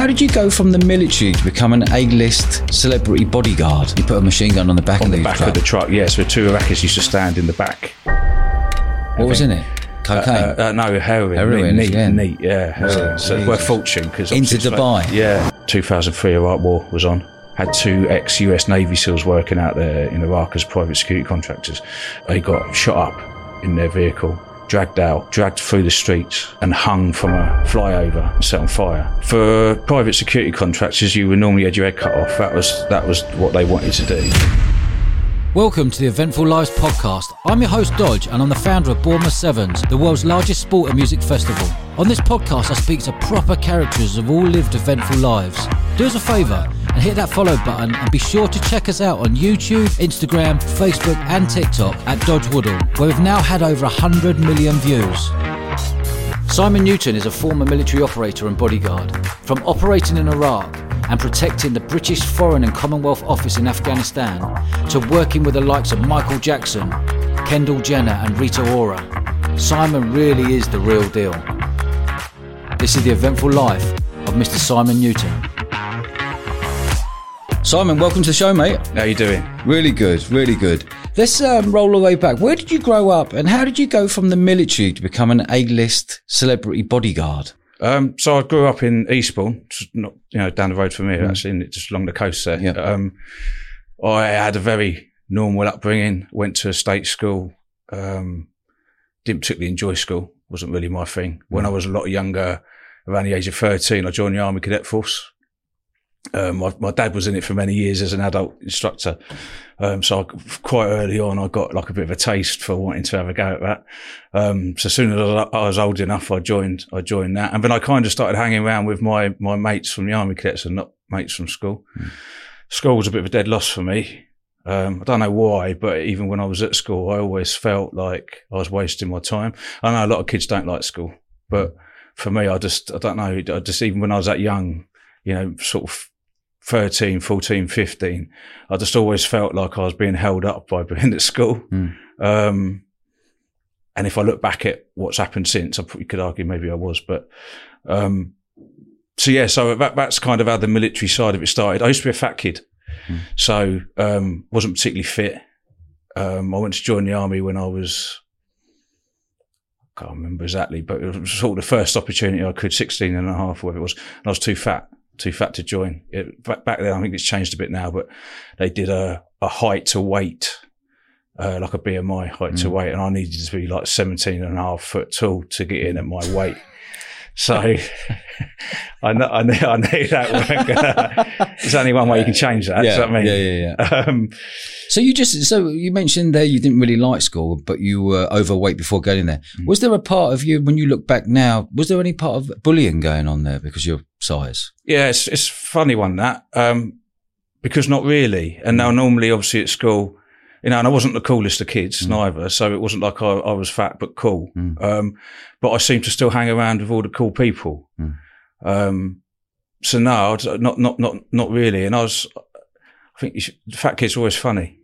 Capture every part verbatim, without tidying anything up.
how did you go from the military to become an A-list celebrity bodyguard? You put a machine gun on the back on of the, the back truck. of the truck. Yes, where two Iraqis used to stand in the back. What was in it? Cocaine? Uh, uh, no, heroin. Heroin, neat, yeah. neat, yeah. Was heroin. it? So it's worth a fortune. Cause Into it's like- Dubai? Yeah. two thousand three Iraq War was on. Had two ex-U S Navy SEALs working out there in Iraq as private security contractors. They got shot up in their vehicle, dragged out, dragged through the streets and hung from a flyover and set on fire. For private security contractors, you would normally had your head cut off. That was, that was what they wanted to do. Welcome to the Eventful Lives podcast. I'm your host Dodge and I'm the founder of Bournemouth Sevens, the world's largest sport and music festival. On this podcast I speak to proper characters who've all lived eventful lives. Do us a favour and hit that follow button and be sure to check us out on YouTube, Instagram, Facebook and TikTok at Dodge Woodall, where we've now had over one hundred million views. Simon Newton is a former military operator and bodyguard. From operating in Iraq and protecting the British Foreign and Commonwealth Office in Afghanistan, to working with the likes of Michael Jackson, Kendall Jenner and Rita Ora, Simon really is the real deal. This is the eventful life of Mister Simon Newton. Simon, welcome to the show, mate. How you doing? Really good, really good. Let's um, roll the way back. Where did you grow up and how did you go from the military to become an A-list celebrity bodyguard? Um, so I grew up in Eastbourne, just not, you know, down the road from here, mm. actually, just along the coast there. Yep. Um, I had a very normal upbringing, went to a state school, um, didn't particularly enjoy school, wasn't really my thing. When mm. I was a lot younger, around the age of thirteen, I joined the Army Cadet Force. Um, my, my dad was in it for many years as an adult instructor. Um, so I, quite early on, I got like a bit of a taste for wanting to have a go at that. Um, so as soon as I was old enough, I joined, I joined that. And then I kind of started hanging around with my, my mates from the Army Cadets and not mates from school. Mm. School was a bit of a dead loss for me. Um, I don't know why, but even when I was at school, I always felt like I was wasting my time. I know a lot of kids don't like school, but for me, I just, I don't know, I just, even when I was that young, you know, sort of thirteen, fourteen, fifteen, I just always felt like I was being held up by being at school. Mm. Um, and if I look back at what's happened since, I probably could argue maybe I was, but, um, so yeah, so that, that's kind of how the military side of it started. I used to be a fat kid. Mm. So, um, wasn't particularly fit. Um, I went to join the army when I was, I can't remember exactly, but it was sort of the first opportunity I could, sixteen and a half, whatever it was. And I was too fat. Too fat to join. It, back, back then, I think it's changed a bit now, but they did a, a height to weight, uh, like a B M I height mm. to weight, and I needed to be like seventeen and a half foot tall to get in at my weight. So I know, I knew, I knew that wasn't gonna, there's only one way you can change that. Yeah, does that mean? yeah, yeah, yeah. Um, so you just, so you mentioned there you didn't really like school, but you were overweight before going there. Mm. Was there a part of you, when you look back now, was there any part of bullying going on there because of your size? Yeah, it's, it's a funny one that, um, because not really. And now normally obviously at school, you know, and I wasn't the coolest of kids mm. neither. So it wasn't like I, I was fat, but cool. Mm. Um, but I seemed to still hang around with all the cool people. Mm. Um, so no, not, not, not, not really. And I was, I think you should, fat kids are always funny.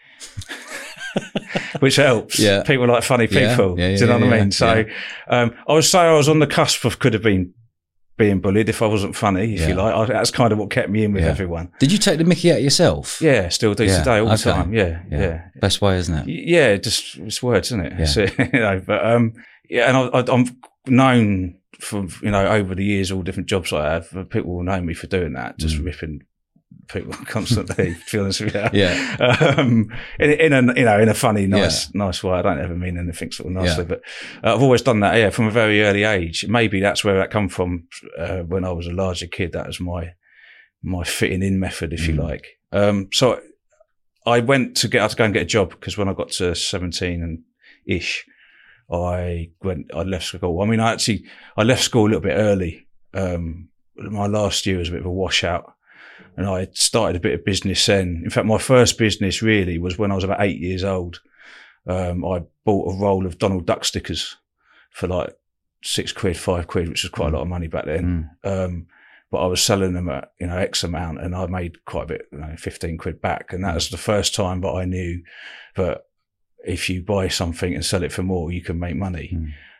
Which helps. Yeah. People like funny people. Yeah, yeah, yeah, do you know yeah, what I mean? Yeah, so, yeah. um, I would say I was on the cusp of could have been being bullied if I wasn't funny, if yeah. you like. I, that's kind of what kept me in with yeah. everyone. Did you take the mickey out yourself? Yeah, still do yeah. today, all okay. the time. Yeah, yeah, yeah. Best way, isn't it? Yeah, just, it's words, isn't it? Yeah. So, you know, but, um, yeah, and I, I, I'm known for, you know, over the years, all different jobs I have, people will know me for doing that, just mm. ripping people constantly, feelings of yeah, yeah. Um, in, in a you know in a funny, nice, yeah. nice way. I don't ever mean anything sort of nicely, yeah. but uh, I've always done that. Yeah, from a very early age. Maybe that's where that come from. Uh, when I was a larger kid, that was my my fitting in method, if mm. you like. Um, so I went to get I had to go and get a job because when I got to seventeen and ish, I went. I left school. I mean, I actually I left school a little bit early. Um, my last year was a bit of a washout. And I started a bit of business then. In fact, my first business really was when I was about eight years old. Um, I bought a roll of Donald Duck stickers for like six quid, five quid, which was quite a lot of money back then. Mm. Um, but I was selling them at, you know, X amount and I made quite a bit, you know, fifteen quid back. And that was the first time that I knew that if you buy something and sell it for more, you can make money.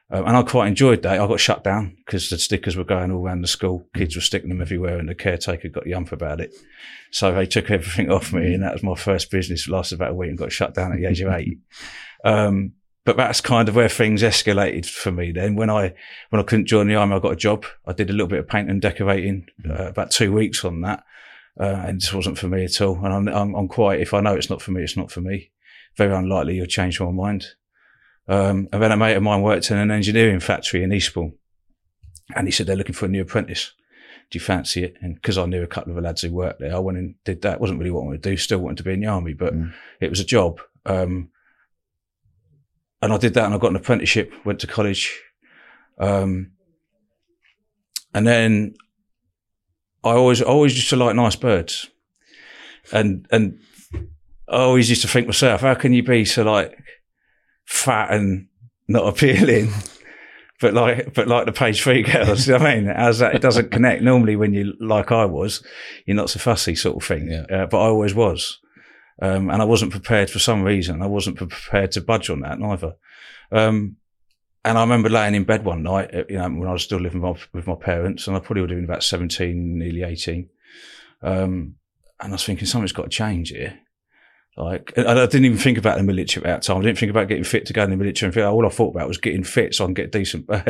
Um, and I quite enjoyed that. I got shut down because the stickers were going all around the school. Kids were sticking them everywhere, and the caretaker got the ump about it. So they took everything off me, and that was my first business. It lasted about a week and got shut down at the age of eight. Um, but that's kind of where things escalated for me. Then when I when I couldn't join the army, I got a job. I did a little bit of painting and decorating, uh, about two weeks on that, uh, and it just wasn't for me at all. And I'm, I'm, I'm quite, if I know it's not for me, it's not for me. Very unlikely you'll change my mind. Um, and then a mate of mine worked in an engineering factory in Eastbourne, and he said they're looking for a new apprentice. Do you fancy it? And because I knew a couple of the lads who worked there, I went and did that. It wasn't really what I wanted to do. Still wanted to be in the army, but mm. it was a job. Um, and I did that, and I got an apprenticeship. Went to college, um, and then I always, always used to like nice birds, and and I always used to think myself, how can you be so like fat and not appealing, but like, but like the page three girls, you know what I mean? As that, it doesn't connect. Normally when you, like I was, you're not so fussy sort of thing. Yeah. Uh, but I always was. Um, and I wasn't prepared for some reason. I wasn't prepared to budge on that neither. Um, and I remember laying in bed one night, you know, when I was still living with my, with my parents, and I probably would have been about seventeen, nearly eighteen. Um, and I was thinking something's got to change here. Like, I didn't even think about the military at that time. I didn't think about getting fit to go in the military. And all I thought about was getting fit so I can get a decent bed.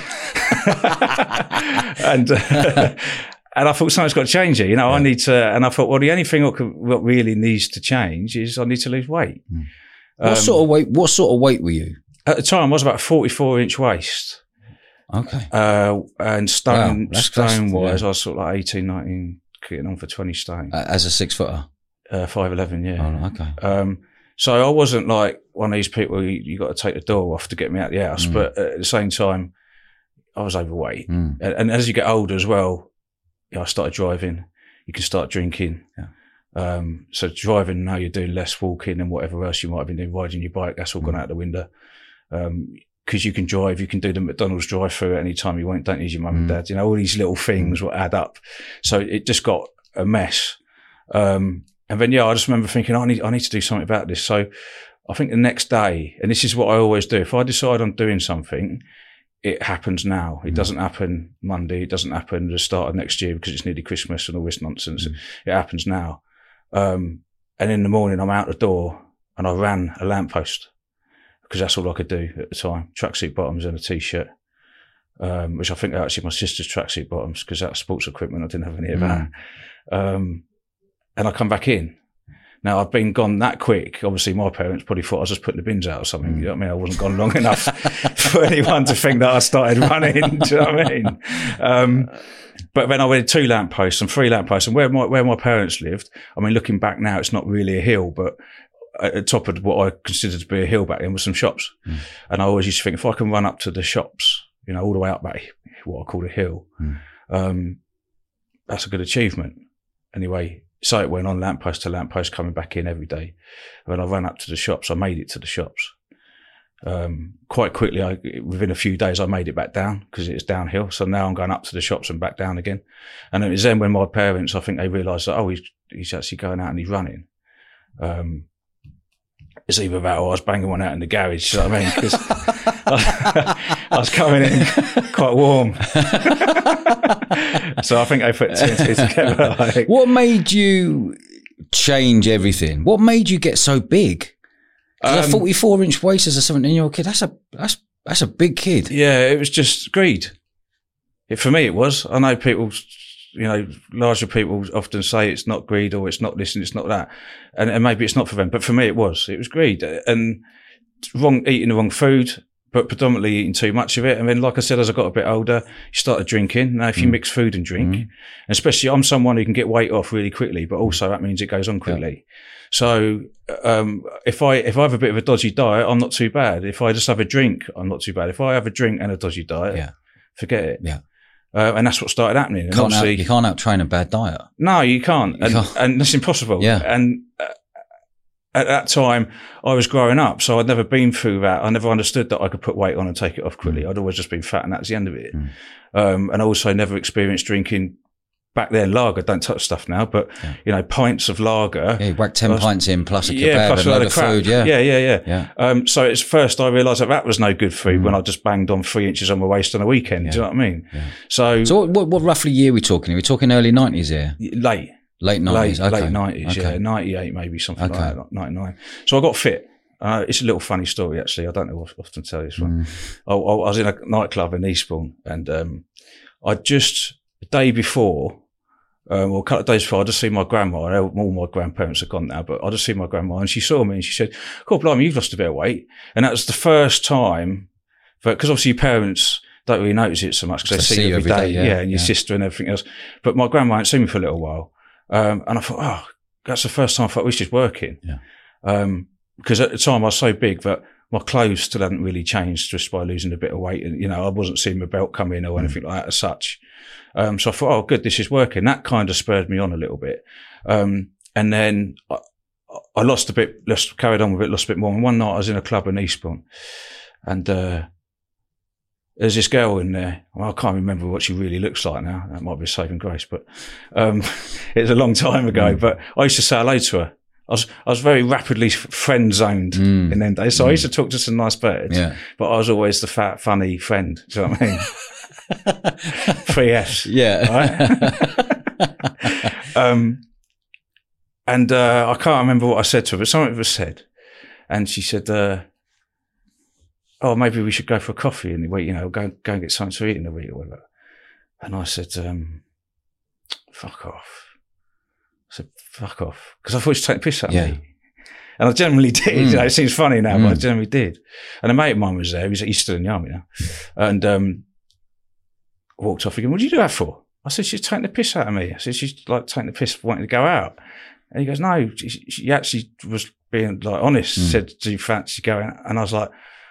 and uh, and I thought something's got to change here. You know, yeah. I need to. And I thought, well, the only thing what, could, what really needs to change is I need to lose weight. Mm. What um, sort of weight? What sort of weight were you at the time? I was about forty-four inch waist. Okay. Uh, and stone wow, stone wise, yeah. I was sort of like eighteen, nineteen, getting on for twenty stone. Uh, as a six footer. Uh, five eleven, yeah. Oh, okay. Um, so I wasn't like one of these people you, you got to take the door off to get me out of the house, mm. but at the same time, I was overweight. Mm. And, and as you get older as well, you know, I started driving. You can start drinking. Yeah. Um, so driving now, you're doing less walking and whatever else you might have been doing, riding your bike. That's all mm. gone out the window. Um, because you can drive, you can do the McDonald's drive-through at any time you want. Don't need your mum mm. and dad. You know, all these little things will add up. So it just got a mess. Um, And then, yeah, I just remember thinking, I need, I need to do something about this. So I think the next day, and this is what I always do, if I decide on doing something, it happens now. It mm. doesn't happen Monday. It doesn't happen at the start of next year because it's nearly Christmas and all this nonsense. Mm. It happens now. Um, and in the morning, I'm out the door and I ran a lamppost because that's all I could do at the time. Tracksuit bottoms and a T-shirt, um, which I think are actually my sister's tracksuit bottoms because that's sports equipment. I didn't have any of that. Mm. Um, And I come back in. Now, I've been gone that quick. Obviously, my parents probably thought I was just putting the bins out or something. Mm. You know what I mean? I wasn't gone long enough for anyone to think that I started running. Do you know what I mean? Um, but then I went two lampposts and three lampposts. And where my, where my parents lived, I mean, looking back now, it's not really a hill, but at the top of what I considered to be a hill back then was some shops. Mm. And I always used to think, if I can run up to the shops, you know, all the way up that, what I call a hill, mm. um, that's a good achievement. Anyway, so it went on lamppost to lamppost, coming back in every day. When I ran up to the shops, I made it to the shops. Um, quite quickly, I, within a few days, I made it back down because it's downhill. So now I'm going up to the shops and back down again. And it was then when my parents, I think they realised that, oh, he's, he's actually going out and he's running. Um, it's either that or I was banging one out in the garage, you know what I mean? Because I, I was coming in quite warm. So I think they put two and two together. Like. What made you change everything? What made you get so big? Um, a forty-four inch waist as a seventeen-year-old kid, that's a that's that's a big kid. Yeah, it was just greed. It, for me, it was. I know people, you know, larger people often say it's not greed or it's not this and it's not that, and, and maybe it's not for them. But for me, it was. It was greed and wrong eating the wrong food, but predominantly eating too much of it. And then, like I said, as I got a bit older, you started drinking. Now, if you mm. mix food and drink, mm. and especially I'm someone who can get weight off really quickly, but also that means it goes on quickly. Yeah. So um, if I if I have a bit of a dodgy diet, I'm not too bad. If I just have a drink, I'm not too bad. If I have a drink and a dodgy diet, yeah. forget it. Yeah. Uh, and that's what started happening. And can't out, you can't out-train a bad diet. No, you can't. You and, can't. and that's impossible. Yeah. And uh, at that time, I was growing up, so I'd never been through that. I never understood that I could put weight on and take it off quickly. Mm. I'd always just been fat and that's the end of it. Mm. Um, and also never experienced drinking back then, lager, don't touch stuff now, but, yeah. you know, pints of lager. Yeah, you whack ten was, pints in plus a kebab yeah, plus and a load of crap. food, yeah. Yeah, yeah, yeah. yeah. Um, so it's first I realised that that was no good food mm. when I just banged on three inches on my waist on a weekend, yeah. do you know what I mean? Yeah. So, so what, what roughly year are we talking? Are we talking early nineties here? Late. Late nineties, late, okay. Late nineties, okay. yeah, ninety-eight maybe, something okay. like that, ninety-nine. So I got fit. Uh, it's a little funny story, actually. I don't know if I often tell this one. Mm. I, I was in a nightclub in Eastbourne, and um, I just, the day before, um, or a couple of days before, I just seen my grandma. All my grandparents are gone now, but I just seen my grandma, and she saw me, and she said, "God, blimey, you've lost a bit of weight." And that was the first time, because obviously your parents don't really notice it so much because they see you every day, day yeah, yeah, and your yeah. sister and everything else. But my grandma hadn't seen me for a little while, um, and I thought, oh, that's the first time I thought, well, she's working. Yeah. Um, because at the time I was so big that my clothes still hadn't really changed just by losing a bit of weight. And, you know, I wasn't seeing my belt come in or anything mm. like that as such. Um, so I thought, oh, good, this is working. That kind of spurred me on a little bit. Um, and then I, I lost a bit, lost, carried on with it, lost a bit more. And one night I was in a club in Eastbourne, and, uh, there's this girl in there. Well, I can't remember what she really looks like now. That might be a saving grace, but, um, it was a long time ago, mm. but I used to say hello to her. I was, I was very rapidly friend zoned mm. in them days. So mm. I used to talk to some nice birds, yeah. but I was always the fat, funny friend. Do you know what I mean? Three F's. Yeah. Right? um, and, uh, I can't remember what I said to her, but something was said. And she said, uh, oh, maybe we should go for a coffee in the week, you know, go, go and get something to eat in the week or whatever. And I said, um, fuck off. I said, fuck off. Because I thought she was taking the piss out of yeah. me. And I generally did. Mm. You know, it seems funny now, mm. but I generally did. And a mate of mine was there. He's, he's still in the army now. And um, walked off again. What did you do that for? I said, she's taking the piss out of me. I said, she's like taking the piss, wanting to go out. And he goes, no, she, she actually was being like honest. Mm. Said, do you fancy going out? And I was like,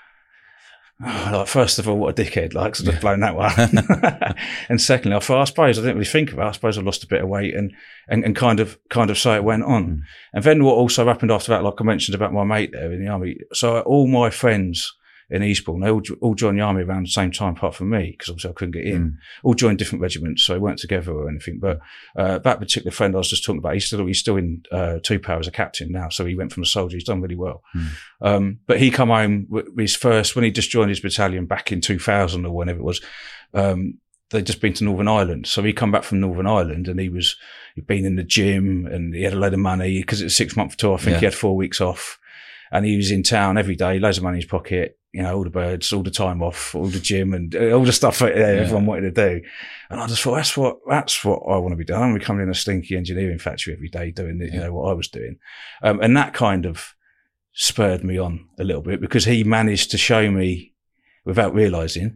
oh, like, first of all, what a dickhead, like, because I've yeah. blown that one. And secondly, I thought, I suppose I didn't really think about it. I suppose I lost a bit of weight and, and, and kind of, kind of so it went on. Mm. And then what also happened after that, like I mentioned about my mate there in the army. So all my friends in Eastbourne, they all, all joined the army around the same time, apart from me, because obviously I couldn't get in. Mm. All joined different regiments, so we weren't together or anything. But uh, that particular friend I was just talking about, he's still he's still in uh, two power as a captain now, so he went from a soldier. He's done really well. Mm. Um, but he come home with his first, when he just joined his battalion back in two thousand or whenever it was, um, they'd just been to Northern Ireland. So he come back from Northern Ireland, and he was, he'd been in the gym, and he had a load of money, because it's a six month tour. I think yeah. he had four weeks off, and he was in town every day, loads of money in his pocket. You know, all the birds, all the time off, all the gym, and all the stuff that yeah. everyone wanted to do. And I just thought, that's what, that's what I want to be doing. I'm becoming in a stinky engineering factory every day doing, the, yeah. you know, what I was doing. Um, and that kind of spurred me on a little bit, because he managed to show me, without realizing,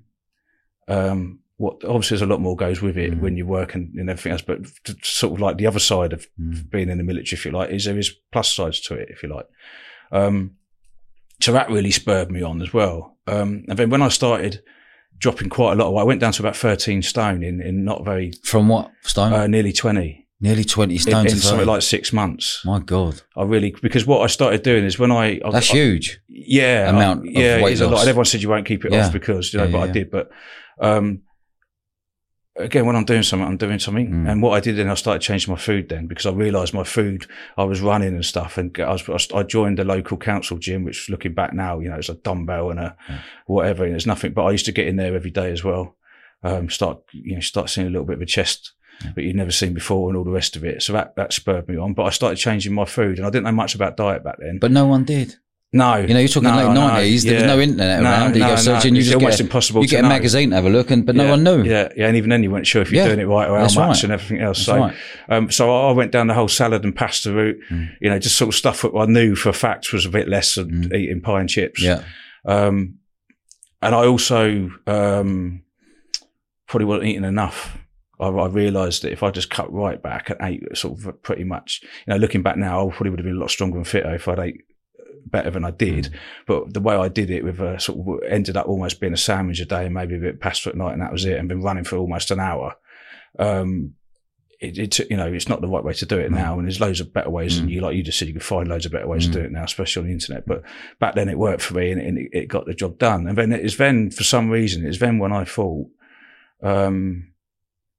um, what obviously there's a lot more goes with it mm. when you work and, and everything else, but to, sort of like the other side of mm. being in the military, if you like, is there is plus sides to it, if you like. Um, So that really spurred me on as well. Um, and then when I started dropping quite a lot of weight, I went down to about thirteen stone in, in not very... From what stone? Uh, nearly twenty. Nearly twenty stone in, to in something like six months. My God. I really... Because what I started doing is when I... I That's I, huge. Yeah. Amount I, of yeah, weight it's loss. a lot. And everyone said you won't keep it yeah. off because, you know, yeah, but yeah, I yeah. did. But... Um, Again, when I'm doing something, I'm doing something. Mm. And what I did then, I started changing my food then, because I realised my food, I was running and stuff. And I was, I joined the local council gym, which looking back now, you know, it's a dumbbell and a yeah. whatever, and there's nothing. But I used to get in there every day as well. Um, start, you know, start seeing a little bit of a chest yeah. that you'd never seen before and all the rest of it. So that, that spurred me on. But I started changing my food, and I didn't know much about diet back then. But no one did. No. You know, you're talking no, late nineties, no, there was yeah. no internet no, around. You no, go searching, no. you it's just almost get, impossible you to get a know. magazine to have a look, and but yeah, no one knew. Yeah, yeah, and even then you weren't sure if you're yeah. doing it right or how That's much right. and everything else. That's so, right. um, so I went down the whole salad and pasta route, mm. you know, just sort of stuff that I knew for a fact was a bit less than mm. eating pie and chips. Yeah. Um, and I also, um, probably wasn't eating enough. I, I realised that if I just cut right back and ate sort of pretty much, you know, looking back now, I probably would have been a lot stronger and fitter if I'd ate better than I did. Mm. But the way I did it with a sort of ended up almost being a sandwich a day and maybe a bit of pasta at night, and that was it, and been running for almost an hour. Um, it, it, you know, it's not the right way to do it mm. now. And there's loads of better ways. Mm. And you, like you just said, you can find loads of better ways mm. to do it now, especially on the internet. But back then it worked for me, and, and it, it got the job done. And then it's then, for some reason, it's then when I thought, um,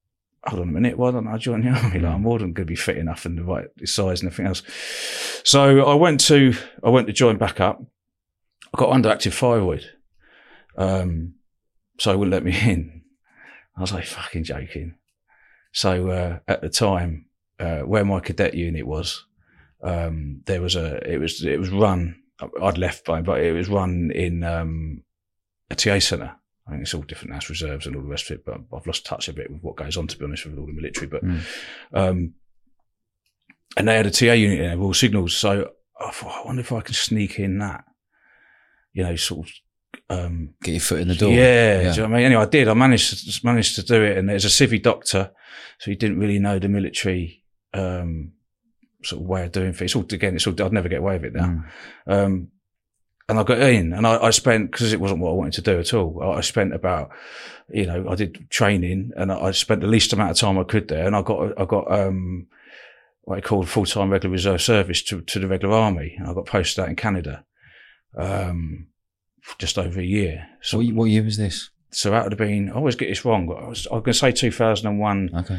hold on a minute, why don't I join the army? Like, I'm more than going to be fit enough and the right size and everything else. So I went to, I went to join back up. I got underactive thyroid. Um, so they wouldn't let me in. I was like, fucking joking. So, uh, at the time, uh, where my cadet unit was, um, there was a, it was, it was run, I'd left by, but it was run in, um, a T A centre. I think it's all different as reserves and all the rest of it, but I've lost touch a bit with what goes on, to be honest, with all the military. But, mm. um, and they had a T A unit in there, all signals. So I thought, I wonder if I can sneak in that, you know, sort of, um, get your foot in the door. Yeah. yeah. Do you know what I mean? Anyway, I did. I managed to, managed to do it. And there's a civvy doctor, so he didn't really know the military, um, sort of way of doing things. It's all, again, it's all, I'd never get away with it now. Mm. Um, And I got in and I, I spent, because it wasn't what I wanted to do at all, I, I spent about, you know, I did training and I, I spent the least amount of time I could there. And I got, I got, um, what I called full-time regular reserve service to, to the regular army. And I got posted out in Canada, um, just over a year. So what, what year was this? So that would have been, I always get this wrong, but I was, I was going to say two thousand one okay.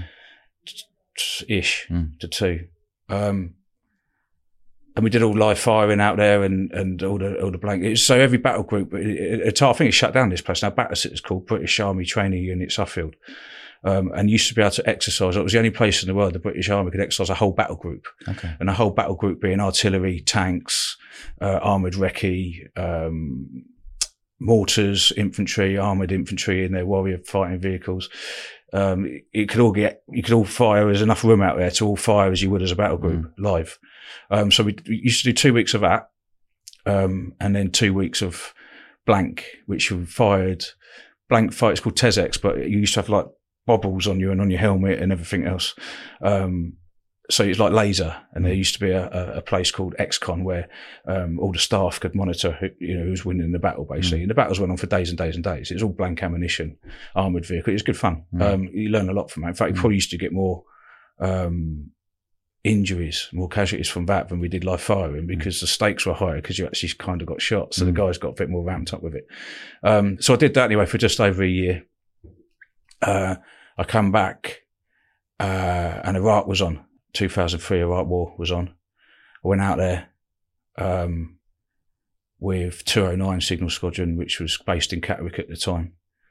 ish mm. to two. Um, And we did all live firing out there and, and all the, all the blankets. So every battle group, it, it, I think it shut down this place. Now Battersea is called British Army Training Unit Suffield. Um, and used to be able to exercise. It was the only place in the world the British Army could exercise a whole battle group. Okay. And a whole battle group being artillery, tanks, uh, armoured recce, um, mortars, infantry, armoured infantry in their warrior fighting vehicles. Um, it, it could all get, you could all fire, there's enough room out there to all fire as you would as a battle group mm. live. Um, so we, we used to do two weeks of that, um, and then two weeks of blank, which we fired blank fight. It's called Tesex, but you used to have like bobbles on you and on your helmet and everything else. Um, so it's like laser, and there used to be a, a, a place called X CON where, um, all the staff could monitor who, you know, who's winning the battle basically. Mm. And the battles went on for days and days and days. It was all blank ammunition, armoured vehicle. It was good fun. Mm. Um, you learn a lot from that. In fact, you mm. probably used to get more, um, injuries, more casualties from that than we did live firing because mm. the stakes were higher because you actually kind of got shot. So mm. the guys got a bit more ramped up with it. Um, so I did that anyway for just over a year. Uh, I come back, uh, and Iraq was on. two thousand three Iraq War was on. I went out there, um, with two oh nine Signal Squadron, which was based in Catterick at the time.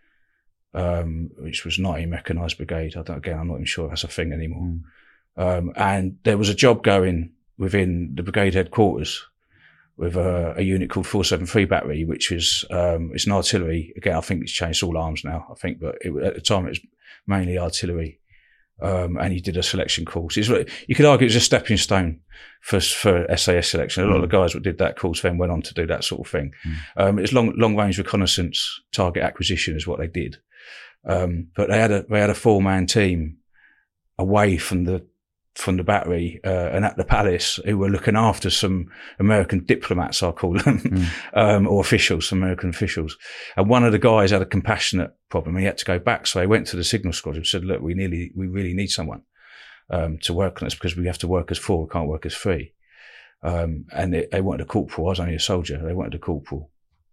Um, which was nineteen Mechanised Brigade. I don't, again, I'm not even sure if that's a thing anymore. Mm. Um, and there was a job going within the brigade headquarters with a, a unit called four seventy-three Battery, which is, um, it's an artillery. Again, I think it's changed all arms now, I think, but it, at the time it was mainly artillery. Um, and he did a selection course. It's, you could argue it was a stepping stone for, for S A S selection. A lot mm. of the guys that did that course then went on to do that sort of thing. Mm. Um, it's long, long range reconnaissance, target acquisition is what they did. Um, but they had a, they had a four man team away from the, from the battery, uh, and at the palace who were looking after some American diplomats, I call them, mm. um, or officials, some American officials. And one of the guys had a compassionate problem. He had to go back. So he went to the Signal Squadron and said, look, we nearly, we really need someone, um, to work on us because we have to work as four. We can't work as three. Um, and they, they wanted a corporal. I was only a soldier. They wanted a corporal.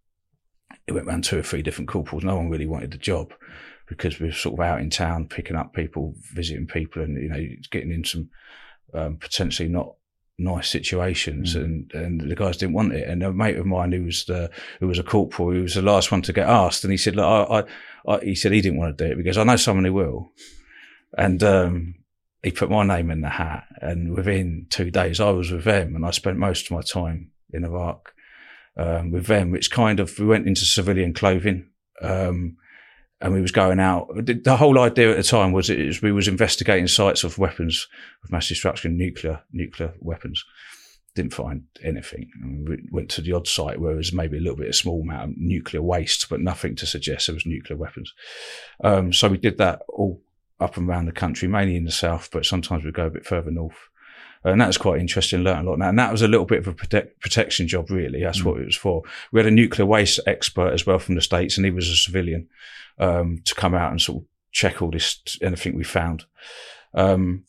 It went round two or three different corporals. No one really wanted the job, because we were sort of out in town, picking up people, visiting people, and, you know, getting in some, um, potentially not nice situations. Mm. And, and the guys didn't want it. And a mate of mine who was the, who was a corporal, who was the last one to get asked. And he said, look, I, I, I he said he didn't want to do it because I know someone who will. And, um, he put my name in the hat. And within two days I was with them, and I spent most of my time in Iraq, um, with them, which kind of, we went into civilian clothing, um, and we was going out. The whole idea at the time was, it was we was investigating sites of weapons of mass destruction, nuclear, nuclear weapons. Didn't find anything. We went to the odd site where there was maybe a little bit of small amount of nuclear waste, but nothing to suggest there was nuclear weapons. Um, so we did that all up and around the country, mainly in the south, but sometimes we'd go a bit further north. And that was quite interesting, learned a lot. And that was a little bit of a protect, protection job, really. That's mm. what it was for. We had a nuclear waste expert as well from the States, and he was a civilian, um, to come out and sort of check all this, anything we found. Um,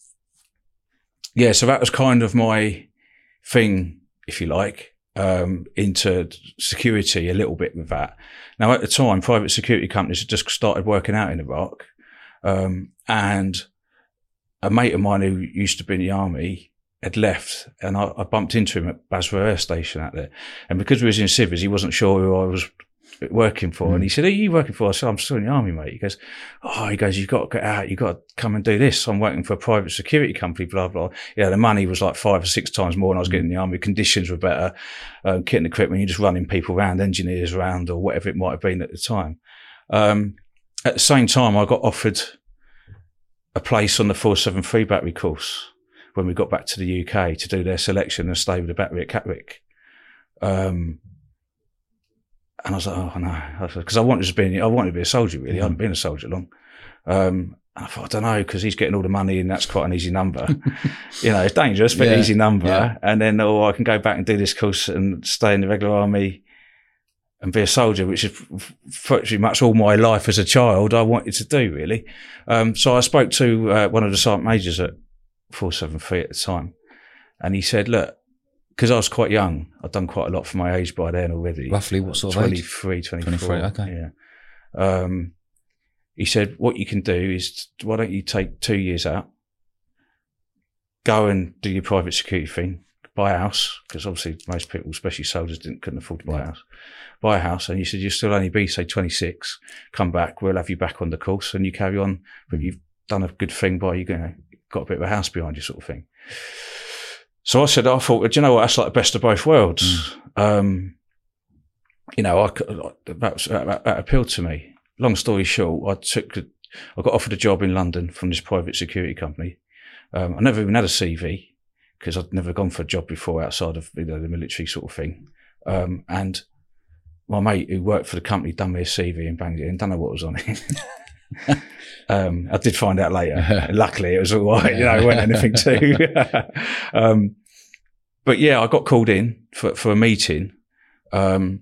yeah, so that was kind of my thing, if you like, um, into security a little bit with that. Now, at the time, private security companies had just started working out in Iraq, um, and a mate of mine who used to be in the army had left, and I, I bumped into him at Basra Air Station out there. And because we was in civvies, he wasn't sure who I was working for. Mm. And he said, "Who are you working for?" I said, "I'm still in the army, mate." He goes, "Oh," he goes, "You've got to get out. You've got to come and do this. I'm working for a private security company, blah, blah." Yeah, the money was like five or six times more than I was getting in the army. Conditions were better. Um, kit and equipment, you're just running people around, engineers around, or whatever it might have been at the time. Um, at the same time, I got offered a place on the four seventy-three battery course when we got back to the U K to do their selection and stay with the battery at Catwick. Um, and I was like, oh no, because I wanted to be, I wanted to be a soldier really. Mm-hmm. I hadn't been a soldier long. Um, and I thought, I don't know, because he's getting all the money and that's quite an easy number. You know, it's dangerous, but yeah, an easy number. Yeah. And then, oh, I can go back and do this course and stay in the regular army and be a soldier, which is pretty much all my life as a child I wanted to do, really. Um, so I spoke to uh, one of the sergeant majors at four seventy-three at the time, and he said, look, because I was quite young, I'd done quite a lot for my age by then already. Roughly what sort of twenty-three, age? twenty-four. twenty-three, okay. Yeah. Um, he said, what you can do is, why don't you take two years out, go and do your private security thing, buy a house, because obviously most people, especially soldiers, didn't couldn't afford to buy a house. Buy a house, and you said you'll still only be, say, twenty-six. Come back, we'll have you back on the course, and you carry on. But you've done a good thing by you, know, got a bit of a house behind you, sort of thing. So I said, I thought, do you know what? That's like the best of both worlds. Mm. Um, you know, I that, that, that appealed to me. Long story short, I took, I got offered a job in London from this private security company. Um, I never even had a C V because I'd never gone for a job before outside of, you know, the military sort of thing. Um, and my mate who worked for the company done me a C V and banged it in. Don't know what was on it. um, I did find out later. Luckily, it was all right. You know, it wasn't anything too. um, but yeah, I got called in for, for a meeting. Um,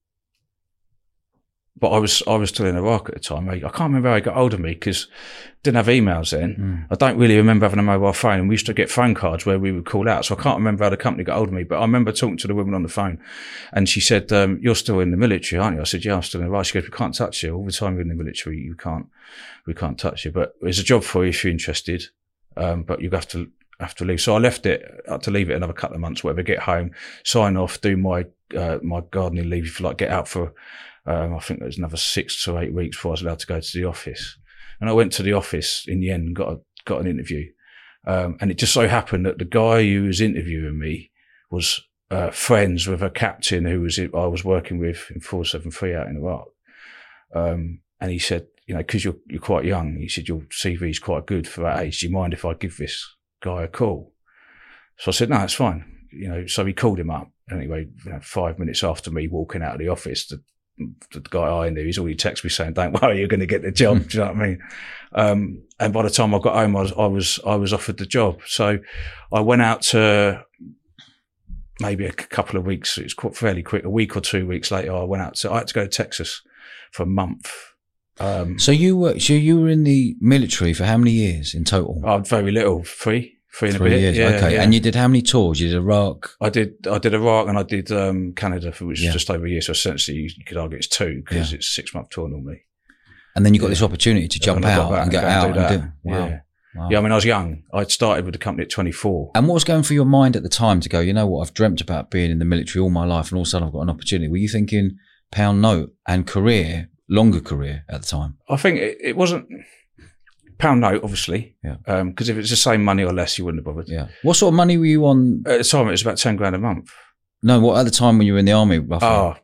but I was, I was still in Iraq at the time. I, I can't remember how he got hold of me because didn't have emails then. Mm. I don't really remember having a mobile phone, and we used to get phone cards where we would call out. So I can't remember how the company got hold of me, but I remember talking to the woman on the phone, and she said, um, "You're still in the military, aren't you?" I said, "Yeah, I'm still in Iraq." She goes, "We can't touch you. All the time you're in the military, you can't, we can't touch you. But there's a job for you if you're interested. Um, but you have to have to leave." So I left it. I had to leave it another couple of months, whatever. Get home, sign off, do my uh, my gardening leave, if you like, get out for. Um, I think it was another six to eight weeks before I was allowed to go to the office. And I went to the office in the end and got a, got an interview. Um, and it just so happened that the guy who was interviewing me was uh, friends with a captain who was I was working with in four seventy-three out in Iraq. Um, and he said, you know, because you're you're quite young, he said your C V is quite good for that age. Do you mind if I give this guy a call? So I said, no, it's fine. You know, so he called him up. Anyway, you know, five minutes after me walking out of the office, the the guy I knew, he's already texted me saying, "Don't worry, you're going to get the job." Do you know what I mean? Um, and by the time I got home, I was, I was, I was offered the job. So I went out to maybe a couple of weeks. It was quite fairly quick. A week or two weeks later, I went out to, I had to go to Texas for a month. Um, so you were, so you were in the military for how many years in total? Oh, very little, three. Three and Three a bit. years, yeah, okay. Yeah. And you did how many tours? You did Iraq? I did. I did Iraq and I did um, Canada, for which yeah. is just over a year. So essentially, you, you could argue it's two because yeah. it's a six month tour normally. And then you got yeah. this opportunity to jump out and, and get out and do, and do wow. Yeah. wow. Yeah. I mean, I was young. I'd started with the company at twenty-four. And what was going through your mind at the time to go, you know what, I've dreamt about being in the military all my life, and all of a sudden I've got an opportunity. Were you thinking pound note and career, longer career at the time? I think it, it wasn't. Pound note, obviously, yeah. Because um, if it's the same money or less, you wouldn't have bothered. Yeah. What sort of money were you on at the time? It was about ten grand a month. No, what at the time when you were in the army, roughly? Oh,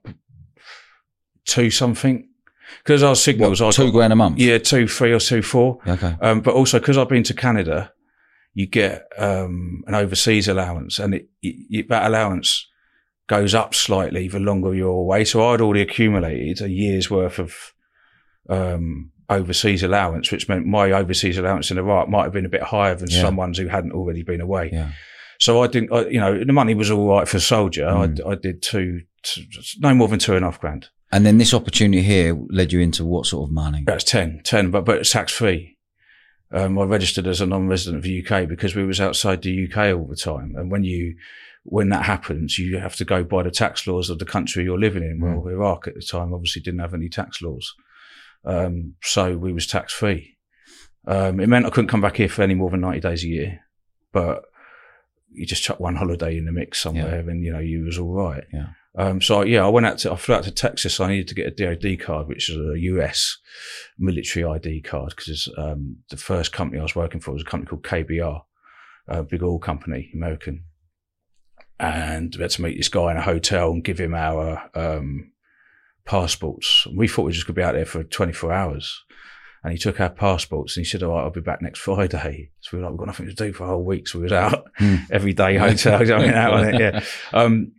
two something. Because I was signals, what, I two got, grand a month. Yeah, two, three, or two, four. Okay. Um, but also because I've been to Canada, you get um, an overseas allowance, and it, it, that allowance goes up slightly the longer you're away. So I'd already accumulated a year's worth of. Um, overseas allowance, which meant my overseas allowance in Iraq might have been a bit higher than yeah. someone's who hadn't already been away. Yeah. So I didn't, I, you know, the money was all right for a soldier. Mm. I, I did two, two, no more than two and a half grand. And then this opportunity here led you into what sort of money? That's ten, ten, but, but it's tax free. Um, I registered as a non-resident of the U K because we was outside the U K all the time. And when you, when that happens, you have to go by the tax laws of the country you're living in. Mm. Well, Iraq at the time obviously didn't have any tax laws. Um, so we was tax free. Um, it meant I couldn't come back here for any more than ninety days a year, but you just chuck one holiday in the mix somewhere yeah. and, you know, you was all right. Yeah. Um, so yeah, I went out to, I flew out to Texas. I needed to get a D O D card, which is a U S military I D card, because um, the first company I was working for was a company called K B R, a big oil company, American. And we had to meet this guy in a hotel and give him our um, passports. We thought we were just going to be out there for twenty-four hours. And he took our passports and he said, all right, I'll be back next Friday. So we were like, we've got nothing to do for a whole week. So we was out mm. every day, hotel, going out on it, yeah. Um,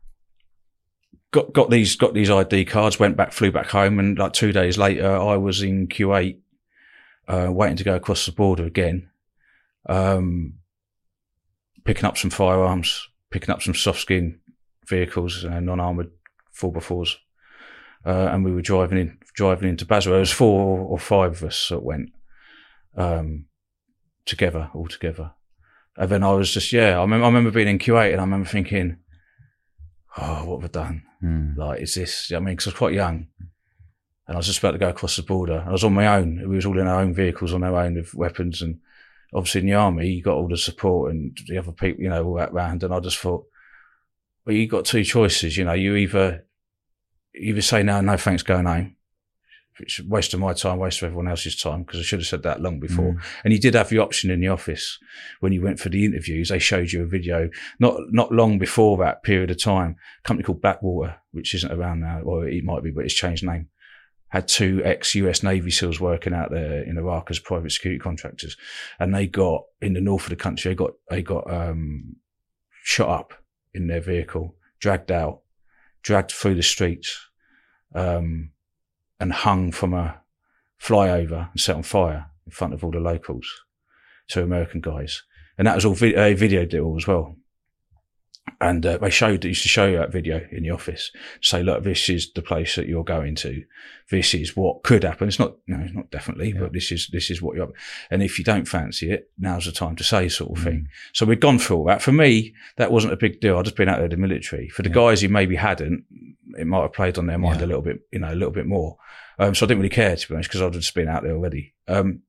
got, got these, got these I D cards, went back, flew back home. And like two days later, I was in Kuwait, uh, waiting to go across the border again, um, picking up some firearms, picking up some soft skin vehicles and non-armoured four by fours. Uh, and we were driving in, driving into Basra. There was four or five of us that went, um, together, all together. And then I was just, yeah, I remember, I remember being in Kuwait and I remember thinking, oh, what have I done? Mm. Like, is this, I mean, cause I was quite young and I was just about to go across the border. I was on my own. We was all in our own vehicles on our own with weapons. And obviously in the army, you got all the support and the other people, you know, all that round. And I just thought, well, you got two choices, you know, you either, either say no, no thanks, going home, which is a waste of my time, waste of everyone else's time, because I should have said that long before. Mm. And you did have the option in the office when you went for the interviews. They showed you a video not not long before that period of time. A company called Blackwater, which isn't around now, or it might be, but it's changed name, had two ex-U S Navy SEALs working out there in Iraq as private security contractors, and they got in the north of the country. They got they got um, shot up in their vehicle, dragged out, dragged through the streets, um, and hung from a flyover and set on fire in front of all the locals, two American guys. And that was all vi- a video deal as well. And uh, they showed, they used to show you that video in the office, say, look, this is the place that you're going to. This is what could happen. It's not, no, it's not definitely, yeah. but this is, this is what you're, and if you don't fancy it, now's the time to say, sort of mm. thing. So we'd gone through all that. For me, that wasn't a big deal. I'd just been out there in the military. For the yeah. guys who maybe hadn't, it might have played on their mind yeah. a little bit, you know, a little bit more. Um, so I didn't really care, to be honest, because I'd just been out there already. Um,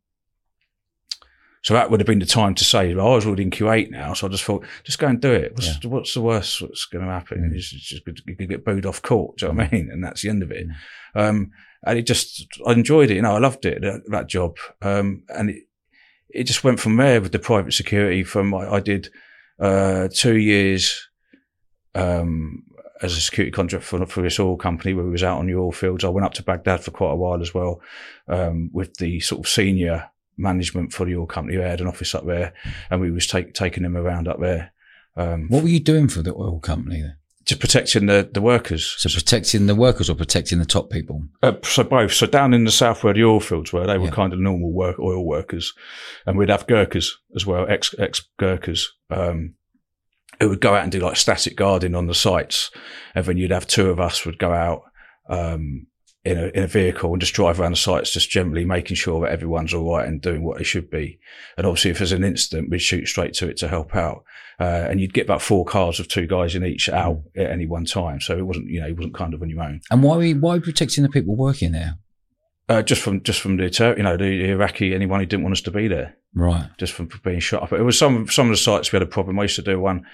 So that would have been the time to say, well, I was already in Kuwait now. So I just thought, just go and do it. What's, yeah. what's the worst that's going to happen? Mm. It's just, you could get booed off court. Do you know what I mean? And that's the end of it. Mm. Um, and it just, I enjoyed it. You know, I loved it, that, that job. Um, and it, it just went from there with the private security. From, I, I did, uh, two years, um, as a security contract for, for this oil company where we was out on the oil fields. I went up to Baghdad for quite a while as well, um, with the sort of senior management for the oil company. We had an office up there and we was take, taking them around up there. Um, what were you doing for the oil company then? Just protecting the, the workers. So protecting the workers or protecting the top people? Uh, so both. So down in the south where the oil fields were, they were yeah. kind of normal work, oil workers. And we'd have Gurkhas as well, ex, ex-Gurkhas, um, who would go out and do like static guarding on the sites. And then you'd have two of us would go out, um, in a, in a vehicle and just drive around the sites, just generally making sure that everyone's all right and doing what they should be. And obviously if there's an incident, we'd shoot straight to it to help out. Uh, and you'd get about four cars of two guys in each out at any one time. So it wasn't, you know, it wasn't kind of on your own. And why were you, why were you protecting the people working there? Uh, just from, just from the, you know, the Iraqi, anyone who didn't want us to be there. Right. Just from being shot up. It was some, some of the sites we had a problem. I used to do one,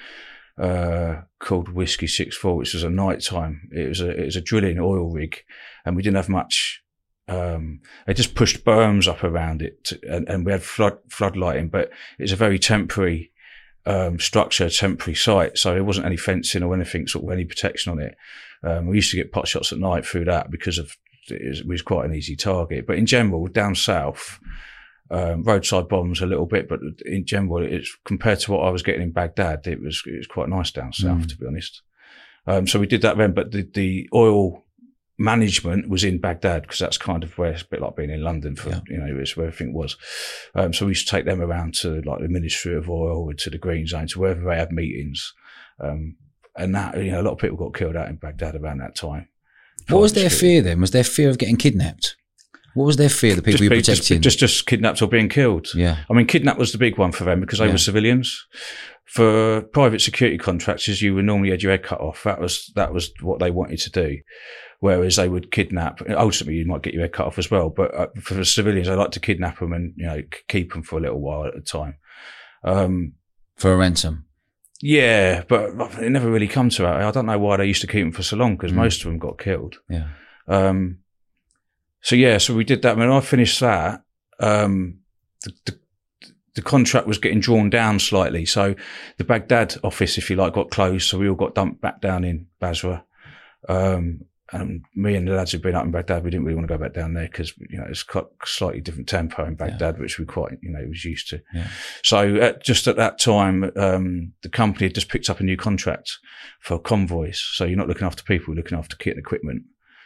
uh, called Whiskey six four, which was a nighttime. It was a, it was a drilling oil rig and we didn't have much, um, they just pushed berms up around it to, and, and we had flood, floodlighting, but it's a very temporary, um, structure, temporary site. So there wasn't any fencing or anything, sort of any protection on it. Um, we used to get pot shots at night through that because of, it was, it was quite an easy target. But in general, down south, Um, roadside bombs a little bit, but in general, it's compared to what I was getting in Baghdad, it was, it was quite nice down south, mm. to be honest. Um, so we did that then, but the, the oil management was in Baghdad because that's kind of where it's a bit like being in London for, yeah. you know, it's where everything was. Um, so we used to take them around to like the Ministry of Oil, to the Green Zone, to wherever they had meetings. Um, and that, you know, a lot of people got killed out in Baghdad around that time. What was their fear then? Was their fear of getting kidnapped? What was their fear, the people you were protecting? Just, just, just kidnapped or being killed. Yeah. I mean, kidnap was the big one for them because they yeah. were civilians. For private security contractors, you would normally had your head cut off. That was, that was what they wanted to do. Whereas they would kidnap, ultimately you might get your head cut off as well. But uh, for the civilians, they like to kidnap them and, you know, keep them for a little while at a time. Um, for a ransom. Yeah, but it never really come to that. I don't know why they used to keep them for so long, because mm. most of them got killed. Yeah. Um, so yeah, so we did that. When I finished that, um, the, the, the contract was getting drawn down slightly. So the Baghdad office, if you like, got closed. So we all got dumped back down in Basra. Um, and me and the lads who'd been up in Baghdad, we didn't really want to go back down there because, you know, it's quite slightly different tempo in Baghdad, yeah. which we quite, you know, was used to. Yeah. So at, just at that time, um, the company had just picked up a new contract for convoys. So you're not looking after people, you're looking after kit and equipment.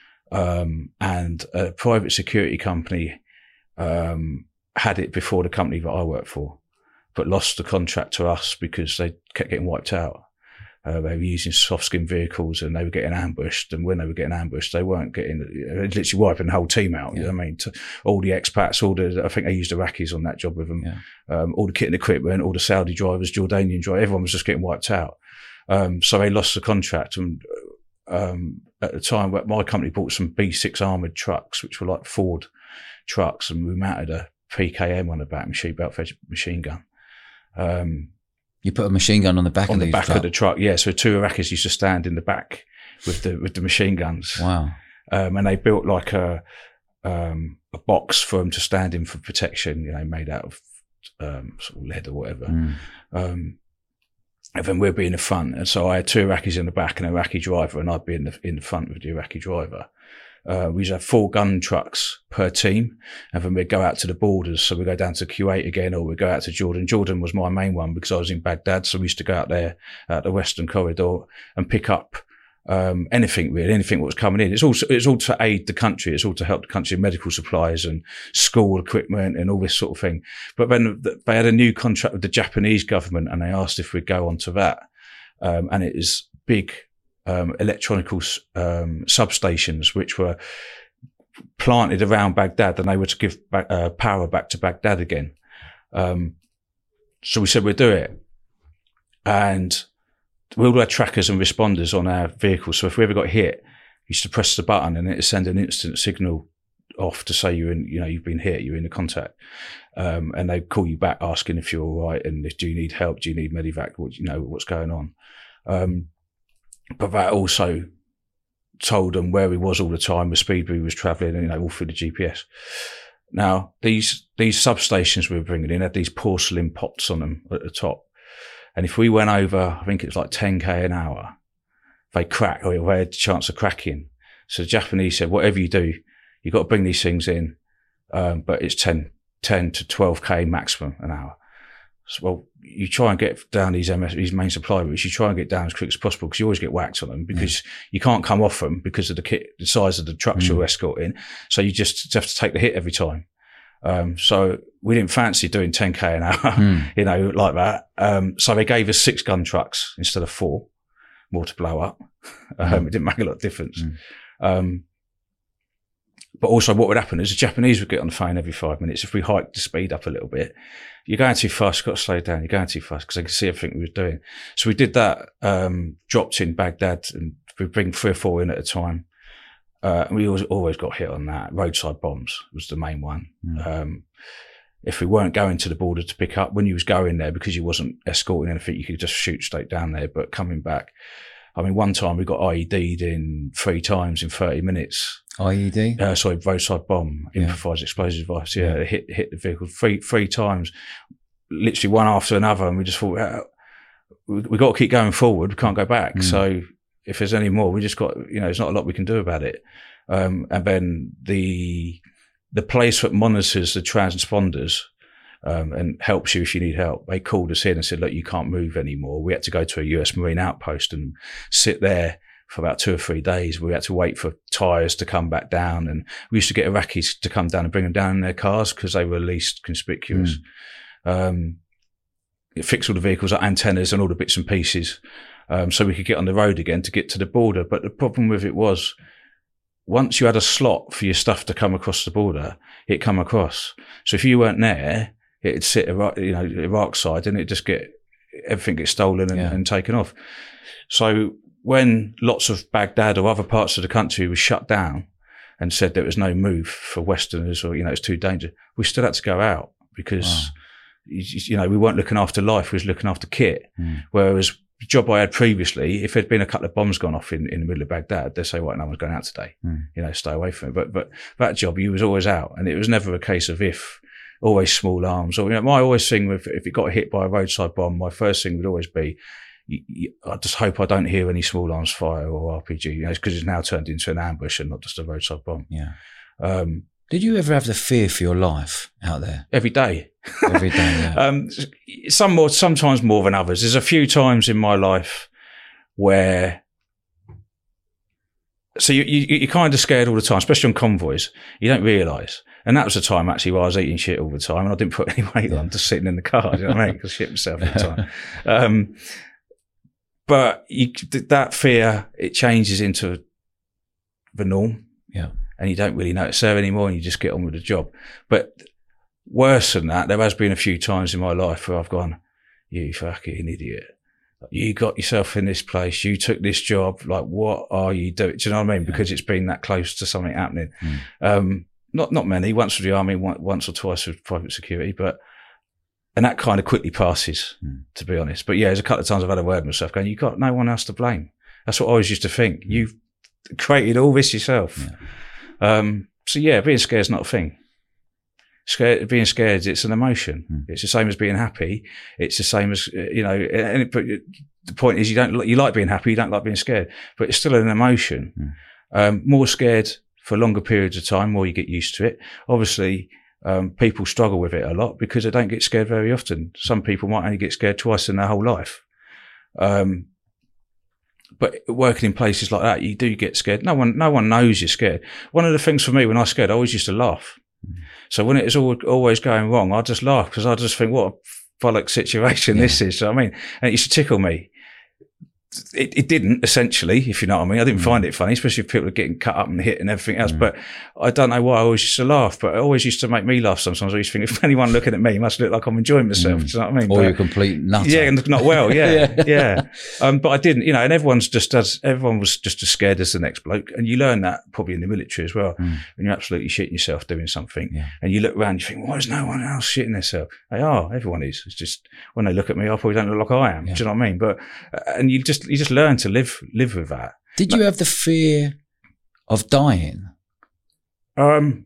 Um, and a private security company, um, had it before the company that I worked for, but lost the contract to us because they kept getting wiped out. Uh, they were using soft skin vehicles and they were getting ambushed. And when they were getting ambushed, they weren't getting, they were literally wiping the whole team out. Yeah. You know what I mean? To, all the expats, all the, I think they used Iraqis on that job with them. Yeah. Um, all the kit and equipment, all the Saudi drivers, Jordanian drivers, everyone was just getting wiped out. Um, so they lost the contract. And, um, at the time, my company bought some B six armoured trucks, which were like Ford trucks, and we mounted a P K M on the back, machine belt fed machine gun. Um, You put a machine gun on the back on of the the back truck? of the truck, yeah. So two Iraqis used to stand in the back with the with the machine guns. Wow! Um, and they built like a um, a box for them to stand in for protection, you know, made out of um, sort of lead or whatever. Mm. Um, and then we'd be in the front, and so I had two Iraqis in the back and an Iraqi driver, and I'd be in the in the front with the Iraqi driver. Uh, we used to have four gun trucks per team, and then we'd go out to the borders. So we go down to Kuwait again, or we'd go out to Jordan. Jordan was my main one because I was in Baghdad. So we used to go out there at the Western Corridor and pick up, um, anything really, anything that was coming in. It's also, it's all to aid the country. It's all to help the country, medical supplies and school equipment and all this sort of thing. But then they had a new contract with the Japanese government, and they asked if we'd go on to that. Um, and it is big, Um, electronical um, substations which were planted around Baghdad, and they were to give back, uh, power back to Baghdad again. Um, so we said we'd do it, and we all had trackers and responders on our vehicles. So if we ever got hit, you used to press the button and it would send an instant signal off to say you're in, you know, you've been hit, you're in the contact, um, and they'd call you back asking if you're all right and if do you need help, do you need medevac, what you know what's going on. Um, But that also told them where he was all the time, the speed he was travelling, and, you know, all through the G P S. Now, these these substations we were bringing in had these porcelain pots on them at the top. And if we went over, I think it was like ten K an hour, they crack, or they had a chance of cracking. So the Japanese said, whatever you do, you've got to bring these things in, um, but it's ten to twelve K maximum an hour. So, well, you try and get down these M S, these main supply routes, you try and get down as quick as possible because you always get whacked on them because mm. you can't come off them because of the kit, the size of the trucks mm. you're escorting. So you just have to take the hit every time. Um, so we didn't fancy doing ten K an hour, mm. you know, like that. Um, so they gave us six gun trucks instead of four, more to blow up. Um, mm. It didn't make a lot of difference. Mm. Um, But also what would happen is the Japanese would get on the phone every five minutes. If we hiked the speed up a little bit, you're going too fast, you've got to slow down, you're going too fast, because they could see everything we were doing. So we did that, um, dropped in Baghdad, and we bring three or four in at a time. Uh, and we always, always got hit on that. Roadside bombs was the main one. Mm. Um, if we weren't going to the border to pick up, when you was going there, because you wasn't escorting anything, you could just shoot straight down there. But coming back, I mean, one time we got I E D'd in three times in thirty minutes. I E D? Uh, sorry, roadside bomb, yeah. Improvised explosive device. Yeah, yeah. It hit, hit the vehicle three, three times, literally one after another. And we just thought, uh, we, we got to keep going forward. We can't go back. Mm. So if there's any more, we just got, you know, there's not a lot we can do about it. Um, and then the, the place that monitors the transponders, Um, and helps you if you need help. They called us in and said, look, you can't move anymore. We had to go to a U S Marine outpost and sit there for about two or three days. We had to wait for tyres to come back down. And we used to get Iraqis to come down and bring them down in their cars because they were least conspicuous. Mm. Um, it fixed all the vehicles, like antennas and all the bits and pieces, um, so we could get on the road again to get to the border. But the problem with it was, once you had a slot for your stuff to come across the border, it come across. So if you weren't there, it'd sit, you know, Iraq side, and it'd just get, everything gets stolen and, yeah. and taken off. So when lots of Baghdad or other parts of the country was shut down and said there was no move for Westerners, or, you know, it's too dangerous, we still had to go out because, wow. you, you know, we weren't looking after life, we was looking after kit. Mm. Whereas the job I had previously, if there'd been a couple of bombs gone off in, in the middle of Baghdad, they'd say, right, no one's going out today. Mm. You know, stay away from it. But, but that job, you was always out, and it was never a case of if, always small arms. Or, you know, my always thing with, if it got hit by a roadside bomb, my first thing would always be, you, you, I just hope I don't hear any small arms fire or R P G, you know, because it's now turned into an ambush and not just a roadside bomb. Yeah. Um, Did you ever have the fear for your life out there? Every day. Every day, yeah. um, some more, sometimes more than others. There's a few times in my life where, so you, you, you're kind of scared all the time, especially on convoys. You don't realise. And that was the time actually where I was eating shit all the time, and I didn't put any weight yeah. on, just sitting in the car, you know what I mean? Because I shit myself all the time. Um, but you, that fear, it changes into the norm. Yeah. And you don't really notice it anymore, and you just get on with the job. But worse than that, there has been a few times in my life where I've gone, you fucking idiot. You got yourself in this place. You took this job. Like, what are you doing? Do you know what I mean? Yeah. Because it's been that close to something happening. Mm. Um, not, not many, once with the army, once or twice with private security, but, and that kind of quickly passes, mm. to be honest. But yeah, there's a couple of times I've had a word with myself going, you got no one else to blame. That's what I always used to think. You've created all this yourself. Yeah. Um, so yeah, being scared is not a thing. Scared, being scared, it's an emotion. Mm. It's the same as being happy. It's the same as, you know, and it, but the point is you don't, you like being happy, you don't like being scared, but it's still an emotion. Mm. Um, more scared for longer periods of time, more you get used to it. Obviously, um, people struggle with it a lot because they don't get scared very often. Some people might only get scared twice in their whole life. Um, But working in places like that, you do get scared. No one, no one knows you're scared. One of the things for me when I was scared, I always used to laugh. Mm. So when it was all, always going wrong, I just laugh because I just think, what a bollock situation yeah. this is. So, I mean, and it used to tickle me. It, it didn't, essentially, if you know what I mean. I didn't mm. find it funny, especially if people are getting cut up and hit and everything else. Mm. But I don't know why I always used to laugh, but it always used to make me laugh sometimes. I used to think, if anyone looking at me, it must look like I'm enjoying myself. Mm. Do you know what I mean? Or but, you're complete nutter. Yeah, and not well, yeah, yeah. yeah. Um, but I didn't, you know, and everyone's just as, everyone was just as scared as the next bloke. And you learn that probably in the military as well. Mm. When you're absolutely shitting yourself doing something. Yeah. And you look around, you think, why is no one else shitting themselves? They are, everyone is. It's just, when they look at me, I probably don't look like I am. Yeah. Do you know what I mean? But, uh, and you just, you just learn to live live with that. Did you have the fear of dying? Um,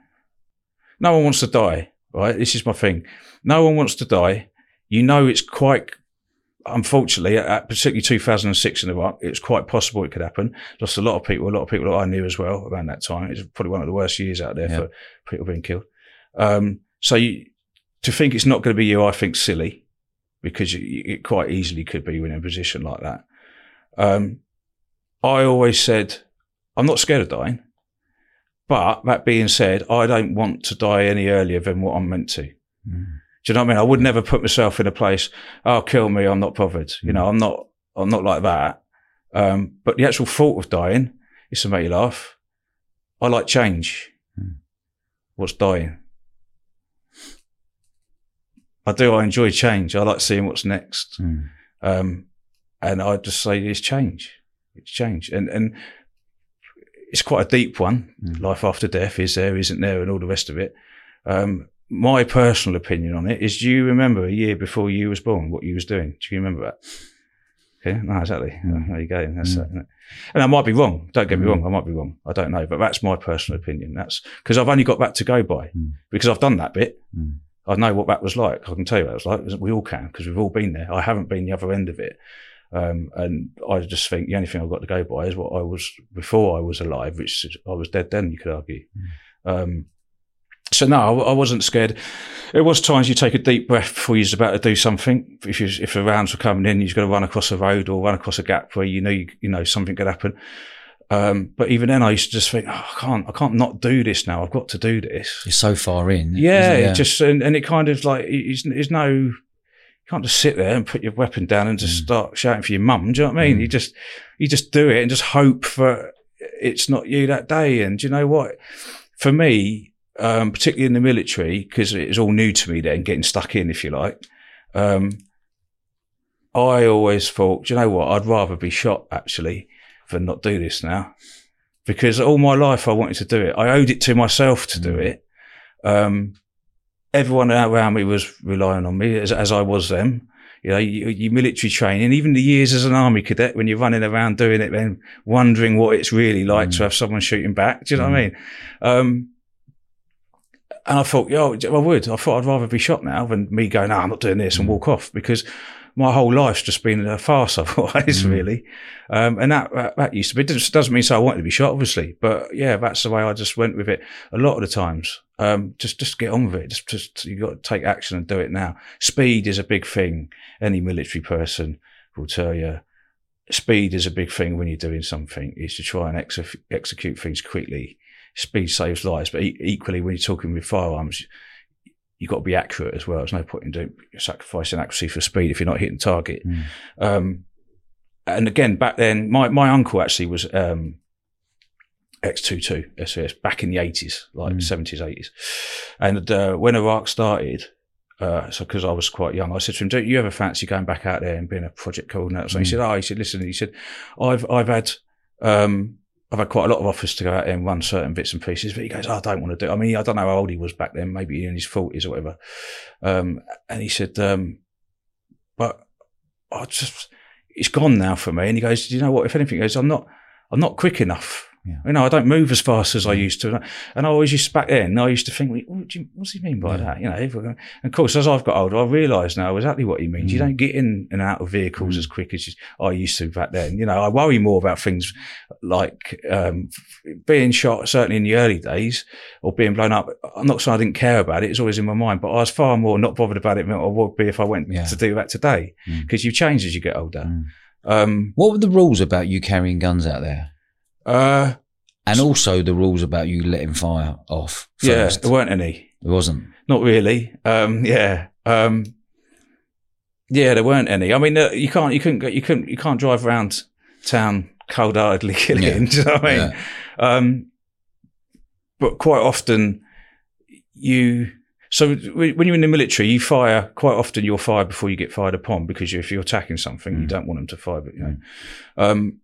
no one wants to die, right? This is my thing. No one wants to die. You know, it's quite, unfortunately, at particularly two thousand six in Iraq, it's quite possible it could happen. Lost a lot of people, a lot of people that I knew as well around that time. It's probably one of the worst years out there yeah. for people being killed. Um, so you, to think it's not going to be you, I think silly, because you, it quite easily could be in a position like that. Um, I always said, I'm not scared of dying, but that being said, I don't want to die any earlier than what I'm meant to. Mm. Do you know what I mean? I would never put myself in a place, oh, kill me, I'm not bothered. Mm. You know, I'm not, I'm not like that. Um, but the actual thought of dying is to make you laugh. I like change. Mm. What's dying? I do, I enjoy change. I like seeing what's next. Mm. Um, And I just say it's change. It's change. And, and it's quite a deep one. Mm. Life after death, is there, isn't there, and all the rest of it. Um, my personal opinion on it is, do you remember a year before you was born, what you was doing? Do you remember that? Okay, no, exactly. Mm. There you go. That's mm. that, isn't it? And I might be wrong. Don't get me mm. wrong. I might be wrong. I don't know. But that's my personal opinion. That's because I've only got that to go by mm. because I've done that bit. Mm. I know what that was like. I can tell you what it was like. We all can, because we've all been there. I haven't been the other end of it. Um, and I just think the only thing I've got to go by is what I was before I was alive, which is, I was dead then, you could argue. Mm. Um, so no, I, I wasn't scared. There was times you take a deep breath before you're about to do something. If you, if the rounds were coming in, you've got to run across a road or run across a gap where you know, you, you know, something could happen. Um, but even then I used to just think, oh, I can't, I can't not do this now. I've got to do this. You're so far in. Yeah. It? yeah. It just, and, and it kind of like, it's, it's no, you can't just sit there and put your weapon down and just mm. start shouting for your mum. Do you know what I mean? Mm. You just, you just do it and just hope for it's not you that day. And do you know what? For me, um, particularly in the military, because it was all new to me then, getting stuck in, if you like, um, I always thought, do you know what? I'd rather be shot actually than not do this now, because all my life I wanted to do it. I owed it to myself to do it. Um, everyone around me was relying on me, as, as I was them. You know, you, you military training, even the years as an army cadet, when you're running around doing it, then wondering what it's really like mm. to have someone shooting back. Do you know mm. what I mean? Um, and I thought, yo, I would. I thought I'd rather be shot now than me go, no, I'm not doing this and walk off, because my whole life's just been a farce otherwise, mm. really. Um, and that, that, that used to be, it doesn't mean so I wanted to be shot, obviously, but yeah, that's the way I just went with it a lot of the times. Um, just, just get on with it. Just, just, you got to take action and do it now. Speed is a big thing. Any military person will tell you, speed is a big thing when you're doing something, is to try and ex- execute things quickly. Speed saves lives, but e- equally when you're talking with firearms, you've got to be accurate as well. There's no point in doing, sacrificing accuracy for speed if you're not hitting target. Mm. Um, and again, back then, my, my uncle actually was, um, X twenty-two S A S back in the eighties, like mm. seventies, eighties. And, uh, when Iraq started, uh, so cause I was quite young, I said to him, don't you ever fancy going back out there and being a project coordinator? So mm. he said, oh, he said, listen, he said, I've, I've had, um, I've had quite a lot of offers to go out there and run certain bits and pieces, but he goes, oh, I don't want to do it. I mean, I don't know how old he was back then, maybe in his forties or whatever. Um, and he said, um, but I just, it's gone now for me. And he goes, do you know what? If anything, he goes, I'm not, I'm not quick enough. Yeah. You know, I don't move as fast as I used to. And I always used to, back then, I used to think, what do you, what's he mean by yeah. that? You know, and of course, as I've got older, I realise now exactly what he means. Mm. You don't get in and out of vehicles mm. as quick as I used to back then. You know, I worry more about things like, um, being shot, certainly in the early days, or being blown up. I'm not saying I didn't care about it. It's always in my mind, but I was far more not bothered about it than I would be if I went yeah. to do that today, because mm. you change as you get older. Mm. Um, what were the rules about you carrying guns out there? Uh, and also the rules about you letting fire off first. Yeah, there weren't any. There wasn't? Not really. Um, yeah. Um, yeah, there weren't any. I mean, uh, you can't, you couldn't go, you couldn't, you can't drive around town cold-heartedly killing, yeah. do you know what I mean? Yeah. Um, but quite often you, so when you're in the military, you fire, quite often you'll fire before you get fired upon, because if you're attacking something, mm. you don't want them to fire, but you know. Um,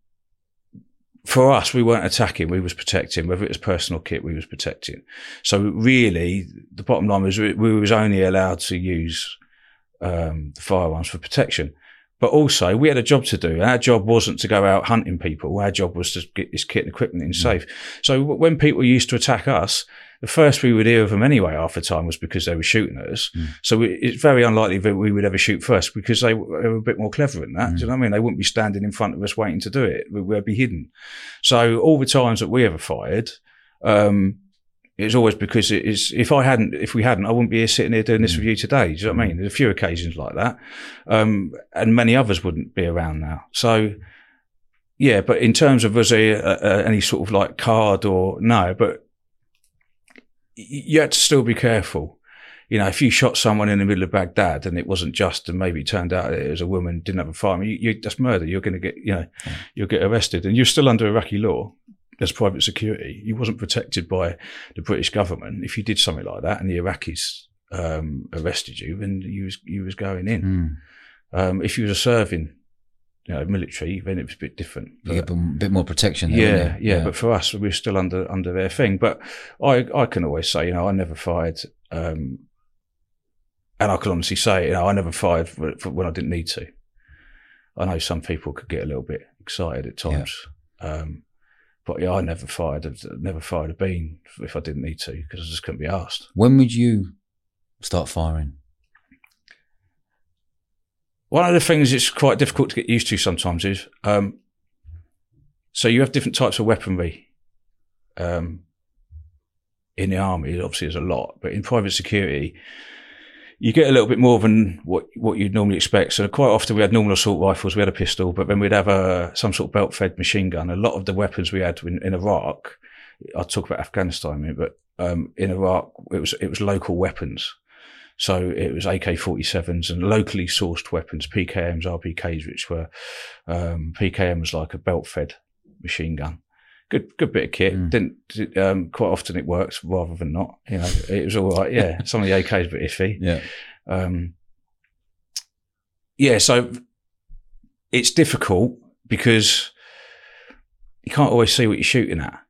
For us, we weren't attacking, we was protecting. Whether it was personal kit, we was protecting. So really, the bottom line was we, we was only allowed to use um, the firearms for protection. But also, we had a job to do. Our job wasn't to go out hunting people. Our job was to get this kit and equipment in safe. Mm. So when people used to attack us, the first we would hear of them anyway half the time was because they were shooting at us. Mm. So we, it's very unlikely that we would ever shoot first, because they, they were a bit more clever than that. Mm. Do you know what I mean? They wouldn't be standing in front of us waiting to do it. We, we'd be hidden. So all the times that we ever fired, um, it's always because it is, if I hadn't, if we hadn't, I wouldn't be here sitting here doing this mm. with you today. Do you know what I mean? There's a few occasions like that. Um, and many others wouldn't be around now. So, yeah, but in terms of, was there a, a, any sort of like card or no, but you had to still be careful. You know, if you shot someone in the middle of Baghdad and it wasn't just, and maybe it turned out it was a woman, didn't have a firearm, you, you, that's murder. You're going to get, you know, yeah. you'll get arrested, and you're still under Iraqi law as private security. You wasn't protected by the British government. If you did something like that and the Iraqis um, arrested you, then you was you was going in. Mm. Um, if you was a serving, you know, military, then it was a bit different. You get a bit more protection there, yeah, yeah, yeah. But for us, we were still under under their thing. But I I can always say, you know, I never fired, um, and I can honestly say, you know, I never fired for, for when I didn't need to. I know some people could get a little bit excited at times. Yeah. Um, But yeah, I never fired, never fired a bean if I didn't need to, because I just couldn't be asked. When would you start firing? One of the things that's quite difficult to get used to sometimes is, um, so you have different types of weaponry um, in the army. Obviously, there's a lot, but in private security, you get a little bit more than what what you'd normally expect. So quite often we had normal assault rifles, we had a pistol, but then we'd have a some sort of belt-fed machine gun. A lot of the weapons we had in, in Iraq, I'll talk about Afghanistan in a minute, but um, in Iraq it was it was local weapons. So it was A K forty-sevens and locally sourced weapons, P K Ms, R P Ks, which were um, P K M was like a belt-fed machine gun. Good, good bit of kit. Mm. Didn't um, quite often it works rather than not. You know, it was all right. Yeah, some of the A Ks a bit iffy. Yeah, um, yeah. So it's difficult because you can't always see what you're shooting at.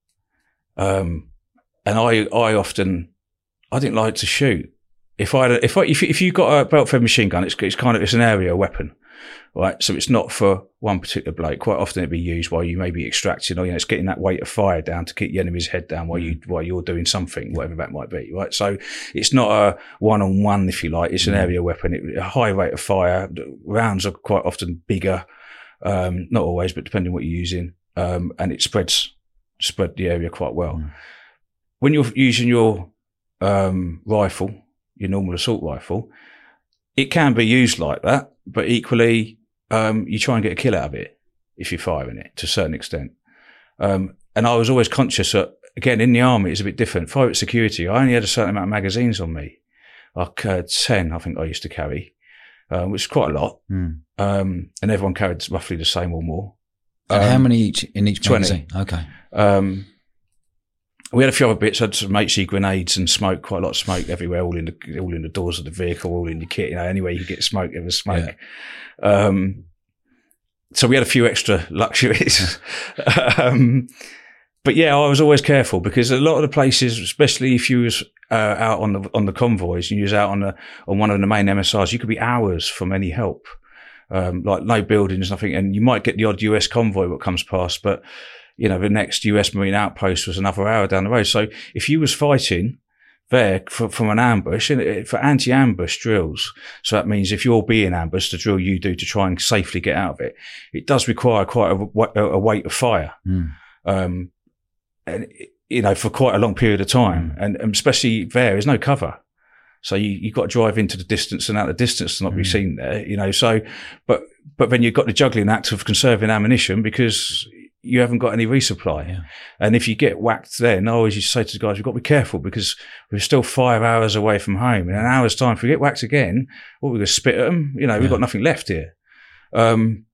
Um, and I, I often, I didn't like to shoot. If I, if I, if, if you've got a belt fed machine gun, it's, it's kind of, it's an area weapon, right? So it's not for one particular bloke. Quite often it'd be used while you may be extracting, or, you know, it's getting that weight of fire down to keep the enemy's head down while you, while you're doing something, whatever that might be, right? So it's not a one-on-one, if you like. It's an area weapon. It, a high rate of fire. Rounds are quite often bigger. Um, not always, but depending on what you're using. Um, and it spreads, spread the area quite well. Mm. When you're using your, um, rifle, your normal assault rifle, it can be used like that, but equally, um, you try and get a kill out of it if you're firing it to a certain extent. Um, and I was always conscious that, again, in the army, it's a bit different. Private security, I only had a certain amount of magazines on me, like uh, ten, I think I used to carry, um, which is quite a lot. Mm. Um, and everyone carried roughly the same or more. And um, how many each in each twenty. magazine? Okay. Um, we had a few other bits. I had some H E grenades and smoke, quite a lot of smoke everywhere, all in the all in the doors of the vehicle, all in your kit. You know, anywhere you could get smoke, there was smoke. Yeah. Um, so we had a few extra luxuries. um, but yeah, I was always careful because a lot of the places, especially if you was uh, out on the on the convoys, and you was out on the on one of the main M S Rs, you could be hours from any help. Um, like no buildings, nothing, and you might get the odd U S convoy that comes past, but you know, the next U S Marine outpost was another hour down the road. So if you was fighting there for, from an ambush, and for anti-ambush drills, so that means if you're being ambushed, the drill you do to try and safely get out of it, it does require quite a, a weight of fire. Mm. Um, and, you know, for quite a long period of time. Mm. And, and especially there, there's no cover. So you, you've got to drive into the distance and out of the distance to not mm. be seen there, you know, so, but, but then you've got the juggling act of conserving ammunition because you haven't got any resupply. Yeah. And if you get whacked then, I always used to say to the guys, we've got to be careful because we're still five hours away from home. In an hour's time, if we get whacked again, well, we're going to spit at them. You know, we've yeah. got nothing left here. Um,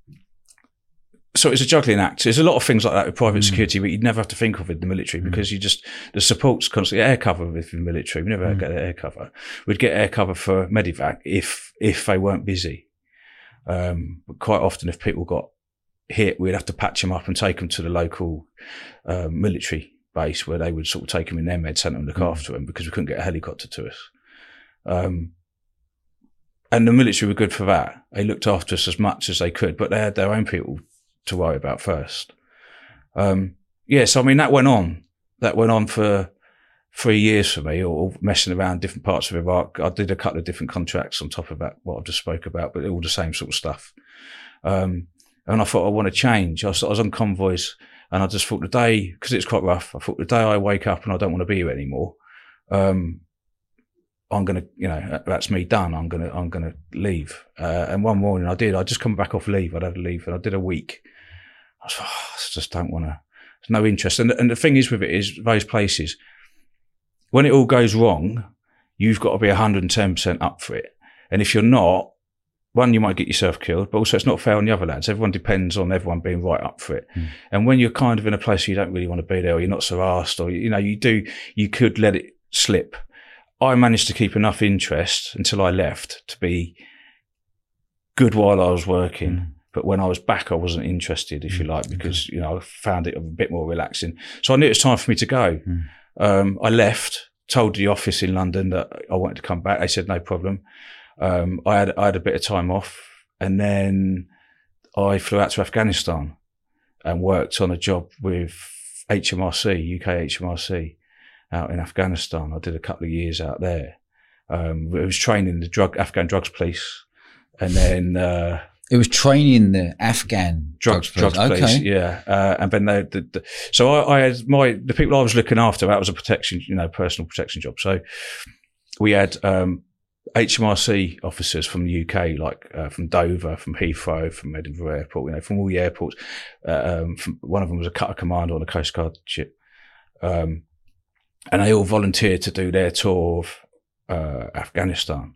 so it's a juggling act. There's a lot of things like that with private mm. security, but you'd never have to think of it in the military mm. because you just, the support's constantly air cover with the military. We never mm. get air cover. We'd get air cover for Medivac if, if they weren't busy. Um, but quite often if people got hit, we'd have to patch them up and take them to the local, um, military base where they would sort of take them in their med centre and look mm. after them because we couldn't get a helicopter to us. Um, and the military were good for that. They looked after us as much as they could, but they had their own people to worry about first. Um, yeah, so I mean, that went on. That went on for three years for me, or messing around different parts of Iraq. I did a couple of different contracts on top of that, what I've just spoke about, but all the same sort of stuff. Um, and I thought I want to change. I was, I was on convoys and I just thought the day, because it's quite rough, I thought the day I wake up and I don't want to be here anymore, um, I'm going to, you know, that's me done. I'm going to, I'm going to leave. Uh, and one morning I did, I just come back off leave. I'd had leave and I did a week. I was like, oh, I just don't want to, there's no interest. And, and the thing is with it is those places, when it all goes wrong, you've got to be one hundred ten percent up for it. And if you're not, one, you might get yourself killed, but also it's not fair on the other lads. Everyone depends on everyone being right up for it. Mm. And when you're kind of in a place where you don't really want to be there, or you're not so asked, or, you know, you do, you could let it slip. I managed to keep enough interest until I left to be good while I was working. Mm. But when I was back, I wasn't interested, if you like, because, you know, I found it a bit more relaxing. So I knew it was time for me to go. Mm. Um, I left, told the office in London that I wanted to come back. They said, no problem. Um, I had, I had a bit of time off, and then I flew out to Afghanistan and worked on a job with H M R C, U K H M R C out in Afghanistan. I did a couple of years out there. Um, it was training the drug, Afghan drugs police. And then, uh, it was training the Afghan drugs, drugs, drugs police. police. Okay. Yeah. Uh, and then they, the, the, so I, I had my, the people I was looking after, that was a protection, you know, personal protection job. So we had, um, H M R C officers from the U K, like, uh, from Dover, from Heathrow, from Edinburgh Airport, you know, from all the airports. Uh, um, from, one of them was a cutter commander on a Coast Guard ship. Um, and they all volunteered to do their tour of, uh, Afghanistan.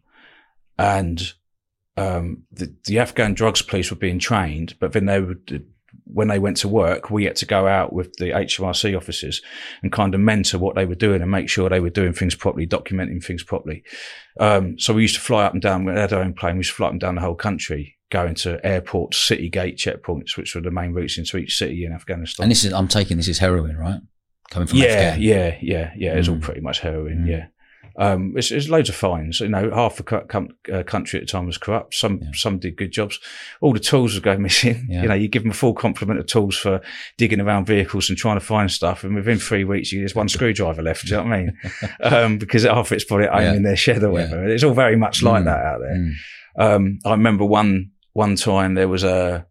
And, um, the, the Afghan drugs police were being trained, but then they would, when they went to work, we had to go out with the H M R C officers and kind of mentor what they were doing and make sure they were doing things properly, documenting things properly. Um, so we used to fly up and down, we had our own plane, we used to fly up and down the whole country, going to airports, city gate checkpoints, which were the main routes into each city in Afghanistan. And this is, I'm taking this is heroin, right? Coming from yeah, Afghan. yeah, yeah, yeah. It's Mm. all pretty much heroin. Mm. Yeah, um, it's, it's loads of fines. You know, half the co- com- uh, country at the time was corrupt. Some Yeah. some did good jobs. All the tools would go missing. Yeah. You know, you give them a full complement of tools for digging around vehicles and trying to find stuff, and within three weeks, you there's one screwdriver left. Do you know what I mean? um, because half it's probably at home Yeah. in their shed or whatever. It's all very much like Mm. that out there. Mm. Um, I remember one one time there was a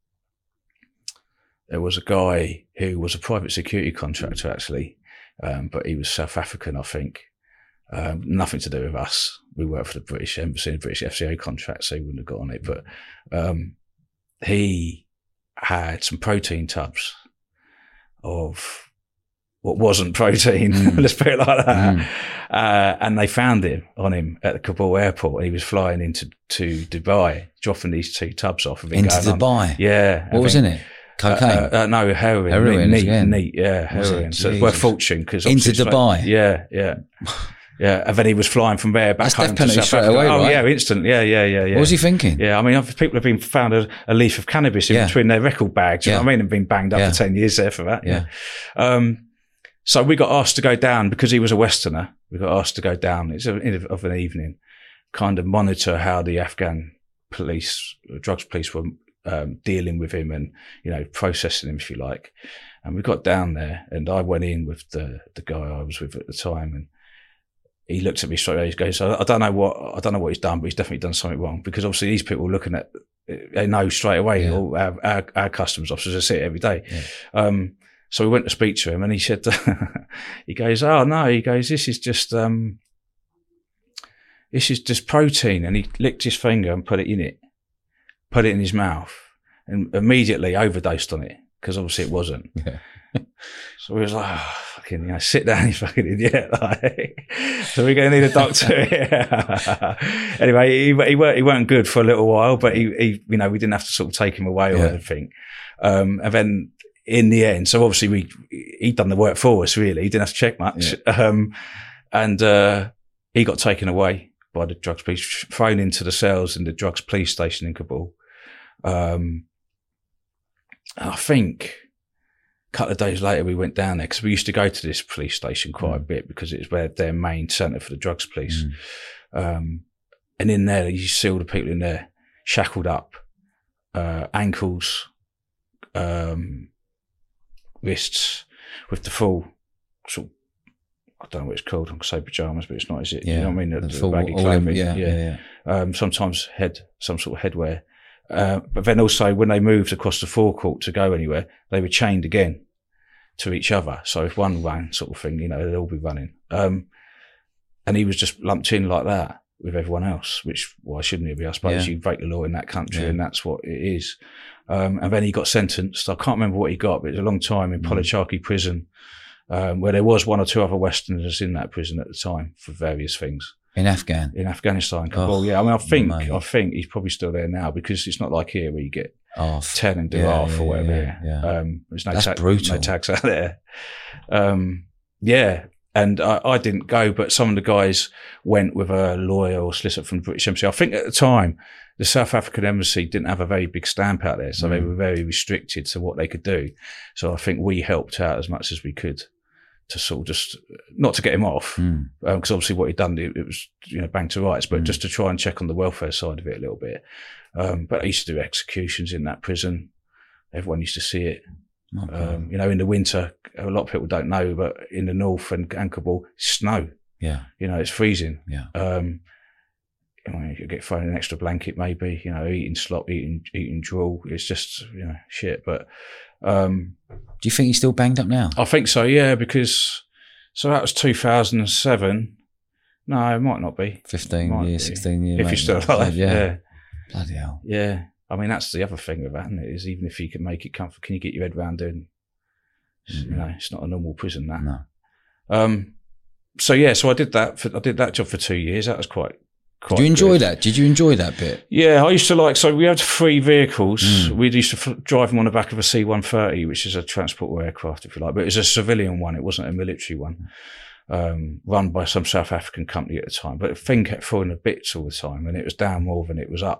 there was a guy who was a private security contractor actually, um, but he was South African, I think. Um, nothing to do with us. We worked for the British Embassy, the British F C A contract, so he wouldn't have got on it. But um, he had some protein tubs of what wasn't protein, Mm. let's put it like that. Mm. Uh, and they found him on him at the Kabul airport, and he was flying into to Dubai, dropping these two tubs off. Into Dubai. On. Yeah. What was in it? Cocaine? Uh, uh, uh, no, heroin. Heroin neat, again. neat, yeah, Was it? heroin. So it's worth Jesus. fortune. Cause Into obviously it's Dubai? Like, yeah, yeah. Yeah, and then he was flying from there back That's home death to penalty South straight Africa. away, oh, right? yeah, instant. Yeah, yeah, yeah, yeah. What was he thinking? Yeah, I mean, I've, people have been found a, a leaf of cannabis in Yeah. between their record bags. You Yeah. know what I mean? And been banged up Yeah. for ten years there for that. Yeah. Um, so we got asked to go down because he was a Westerner. We got asked to go down. It's a, of an evening, kind of monitor how the Afghan police, drugs police, were um, dealing with him and you know processing him, if you like. And we got down there, and I went in with the the guy I was with at the time, and he looked at me straight away. He goes, I don't know what I don't know what he's done, but he's definitely done something wrong, because obviously these people are looking at, they know straight away. Yeah. All our, our, our customs officers, I see it every day. Yeah. Um, so we went to speak to him, and he said, he goes, oh no, he goes, this is just um, this is just protein, and he licked his finger and put it in it, put it in his mouth, and immediately overdosed on it, because obviously it wasn't. Yeah. So we was like, oh, fucking, you know, sit down, you fucking idiot. Like, so we're going to need a doctor. Anyway, he, he, weren't, he weren't good for a little while, but he, he, you know, we didn't have to sort of take him away or Yeah. anything. Um, and then in the end, so obviously we, he'd done the work for us, really. He didn't have to check much. Yeah. Um, and, uh, he got taken away by the drugs police, thrown into the cells in the drugs police station in Kabul. Um, and I think, couple of days later we went down there, because we used to go to this police station quite a bit, because it was where their main centre for the drugs police. Mm. Um, and in there, you see all the people in there shackled up, uh, ankles, um, wrists, with the full sort of, I don't know what it's called. I'm going to say pajamas, but it's not, is it? Yeah. You know what I mean? The, The the full- baggy all in- clothing. yeah, yeah, yeah. Um, sometimes head, some sort of headwear. Uh, but then also when they moved across the forecourt to go anywhere, they were chained again to each other. So if one ran, sort of thing, you know, they'd all be running. Um, and he was just lumped in like that with everyone else, which, why shouldn't he be? I suppose Yeah. you break the law in that country, Yeah. and that's what it is. Um, and then he got sentenced. I can't remember what he got, but it was a long time in Mm. Polichaki prison, um, where there was one or two other Westerners in that prison at the time for various things. In Afghan. In Afghanistan, Kabul, Oh, yeah. I mean, I think, mate. I think he's probably still there now, because it's not like here where you get Oh, f- ten and do yeah, half yeah, or whatever. yeah, yeah. Um, there's no, That's tag, brutal. no tags out there. Um, yeah. And I, I didn't go, but some of the guys went with a lawyer or solicitor from the British Embassy. I think at the time, the South African Embassy didn't have a very big stamp out there, so Mm. they were very restricted to what they could do. So I think we helped out as much as we could to sort of just, not to get him off, because Mm. um, obviously what he'd done, it, it was, you know, bang to rights, but Mm. just to try and check on the welfare side of it a little bit. Um, but I used to do executions in that prison. Everyone used to see it. Oh, God. Um, you know, in the winter, a lot of people don't know, but in the north and, and Kabul, snow. yeah. You know, it's freezing. Yeah. Um, you know, you get thrown an extra blanket, maybe. You know, eating slop, eating eating drool. It's just, you know, shit. But um, Do you think he's still banged up now? I think so, yeah, because so that was two thousand seven. No, it might not be. fifteen Might years, be. sixteen years. If you're still alive, yeah. yeah. Bloody hell. Yeah. I mean, that's the other thing with that, isn't it? Is even if you can make it comfortable, can you get your head around doing, Mhm. you know, it's not a normal prison, that. No. Um, so yeah, so I did that for, I did that job for two years. That was quite, quite Did you enjoy good. that? Did you enjoy that bit? Yeah, I used to like, so we had three vehicles. Mm. We used to f- drive them on the back of a C one thirty, which is a transport aircraft, if you like, but it was a civilian one. It wasn't a military one, um, run by some South African company at the time. But the thing kept falling to bits all the time, and it was down more than it was up.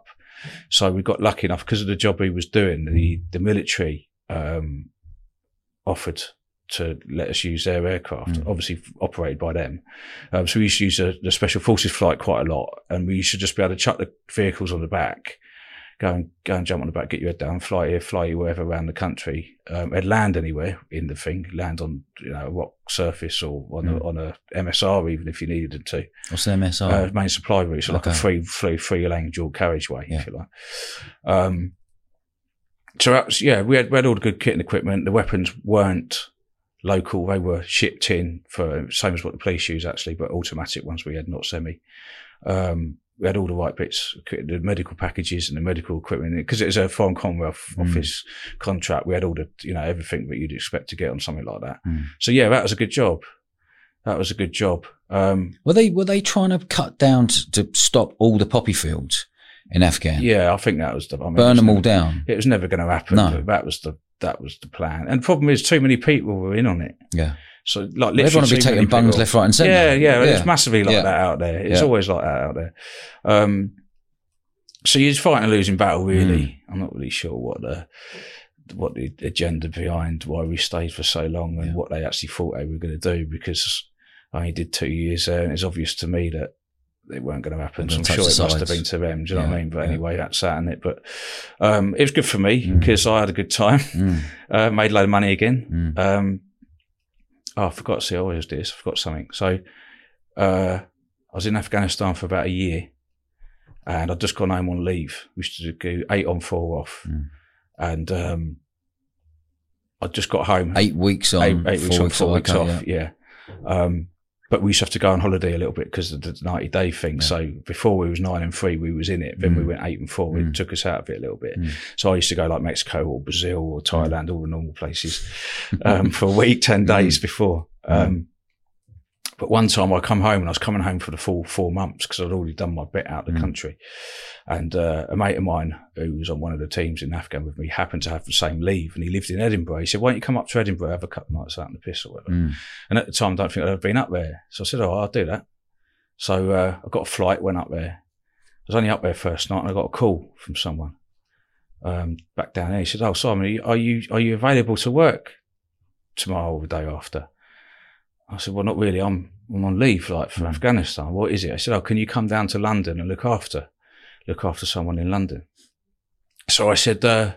So we got lucky enough because of the job he was doing. The the military um, offered to let us use their aircraft, mm. obviously operated by them. Um, so we used to use the, the Special Forces flight quite a lot, and we used to just be able to chuck the vehicles on the back, go and go and jump on the back, get your head down, fly here, fly you wherever around the country. Um, and land anywhere in the thing, land on you know a rock surface or on, mm. a, on a M S R even if you needed them to. What's the M S R? Uh, main supply route, so okay. like a free, free, free lane dual carriageway, yeah. if you like. Um, so that was, yeah, we had, we had all the good kit and equipment. The weapons weren't local; they were shipped in for same as what the police use actually, but automatic ones we had, not semi. Um, we had all the right bits, the medical packages and the medical equipment, because it was a Foreign Commonwealth mm. Office contract. We had all the, you know, everything that you'd expect to get on something like that. Mm. So yeah, that was a good job. That was a good job. Um, were they were they trying to cut down to, to stop all the poppy fields in Afghan? Yeah, I think that was the I mean, burn them never, all down. It was never going to happen. No. But that was the that was the plan. And the problem is, too many people were in on it. Yeah. So like literally, well, everyone will be taking bungs left, right, and centre. Yeah, yeah, yeah. It's massively like yeah. that out there. It's yeah. always like that out there. Um, so you're fighting a losing battle, really. Mm. I'm not really sure what the what the agenda behind why we stayed for so long and yeah. what they actually thought they were going to do, because I only did two years there, and it's obvious to me that it weren't going to happen. So I'm sure it must have been to them. Do you know yeah. what I mean? But yeah. anyway, that's that in it. But um, it was good for me mm. because I had a good time. Mm. Uh, made a load of money again. Mm. Um, Oh, I forgot to see, I always do this, I forgot something. So, uh, I was in Afghanistan for about a year and I'd just gone home on leave. We used to do eight on, four off. Mm. And, um, I just got home. Eight weeks on, eight, eight four weeks on, weeks four off, weeks okay, off, yeah. yeah. Um, but we used to have to go on holiday a little bit because of the ninety day thing. Yeah. So before we was nine and three, we was in it. Then mm. we went eight and four. Mm. It took us out of it a little bit. Mm. So I used to go like Mexico or Brazil or Thailand, all the normal places, um, for a week, ten days mm. before. Um, but one time I come home and I was coming home for the full four months because I'd already done my bit out of the mm. country. And, uh, a mate of mine who was on one of the teams in Afghan with me happened to have the same leave, and he lived in Edinburgh. He said, why don't you come up to Edinburgh, have a couple of nights out in the piss or whatever. Mm. And at the time, I don't think I'd ever been up there. So I said, oh, I'll do that. So, uh, I got a flight, went up there. I was only up there first night and I got a call from someone, um, back down there. He said, oh, Simon, are you, are you available to work tomorrow or the day after? I said, well, not really. I'm, I'm on leave, like, from mm. Afghanistan. What is it? I said, oh, can you come down to London and look after, look after someone in London? So I said, uh,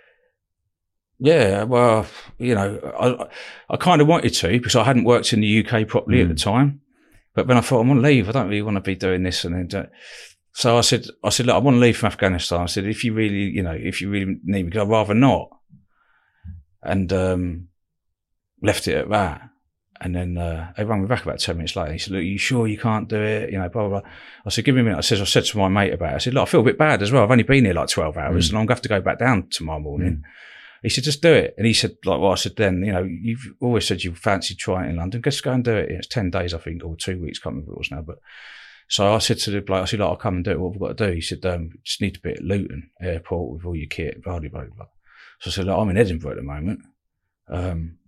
yeah, well, you know, I, I kind of wanted to because I hadn't worked in the U K properly mm. at the time. But then I thought, I'm on leave. I don't really want to be doing this. And then, so I said, I said, look, I'm on leave from Afghanistan. I said, if you really, you know, if you really need me, because I'd rather not. And, um, left it at that. And then, uh, they rang me back about ten minutes later. He said, look, are you sure you can't do it? You know, blah, blah, blah. I said, give me a minute. I said, I said to my mate about it. I said, look, I feel a bit bad as well. I've only been here like twelve hours mm. and I'm going to have to go back down tomorrow morning. Mm. He said, just do it. And he said, like, well, I said, then, you know, you've always said you fancied trying it in London. Just go and do it. It's ten days, I think, or two weeks. Can't remember what it was now. But so I said to the bloke, I said, like, I'll come and do it. What have we got to do? He said, um, just need to be at Luton Airport with all your kit, blah, blah, blah, blah. So I said, look, I'm in Edinburgh at the moment. Um,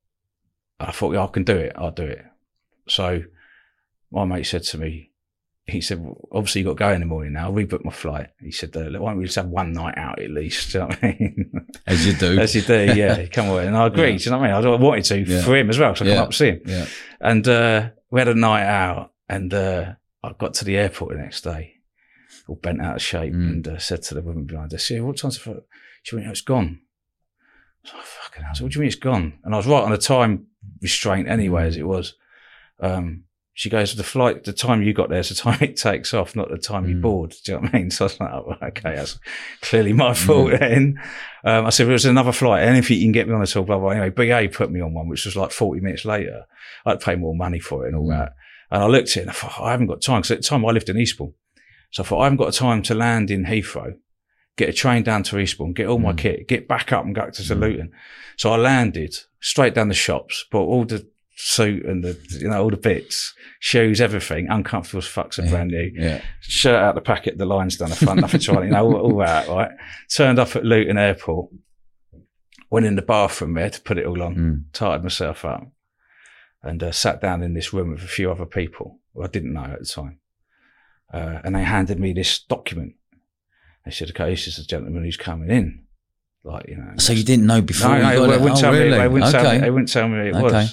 I thought, yeah, I can do it. I'll do it. So my mate said to me, he said, well, obviously you've got to go in the morning now. I'll rebook my flight. He said, uh, why don't we just have one night out at least? Do you know what I mean? As you do. As you do, yeah. Come on. And I agreed. Yeah. Do you know what I mean? I wanted to yeah. for him as well. So I yeah. come up to see him. Yeah. And uh, we had a night out, and uh, I got to the airport the next day, all bent out of shape, mm. and uh, said to the woman behind us, yeah, what time's the flight? She went, oh, it's gone. I was like, fucking hell. I said, what do you mean it's gone? And I was right on the time restraint anyway, as it was. Um, she goes, the flight, the time you got there is the time it takes off, not the time mm. you board. Do you know what I mean? So I was like, oh, okay, that's clearly my fault mm. then. Um, I said, well, there's another flight. Anything you can get me on at all, blah, blah. Anyway, B A put me on one, which was like forty minutes later. I'd pay more money for it and all mm. that. And I looked at it and I thought, oh, I haven't got time. Because at the time I lived in Eastbourne. So I thought, I haven't got time to land in Heathrow, get a train down to Eastbourne, get all my mm. kit, get back up and go to mm. Luton. So I landed straight down the shops, bought all the suit and the, you know, all the bits, shoes, everything, uncomfortable as fuck, so yeah. brand new. Yeah. Shirt out the packet, the lines down the front, nothing trying, you know, all, all that, right? Turned up at Luton Airport, went in the bathroom there to put it all on, mm. tied myself up, and uh, sat down in this room with a few other people who I didn't know at the time. Uh, and they handed me this document. They said, okay, this is the gentleman who's coming in. Like, you know. So you didn't know before? No, no, you got they, it? wouldn't Oh, tell really? me, they, wouldn't okay. tell me, they wouldn't tell me who it okay. was.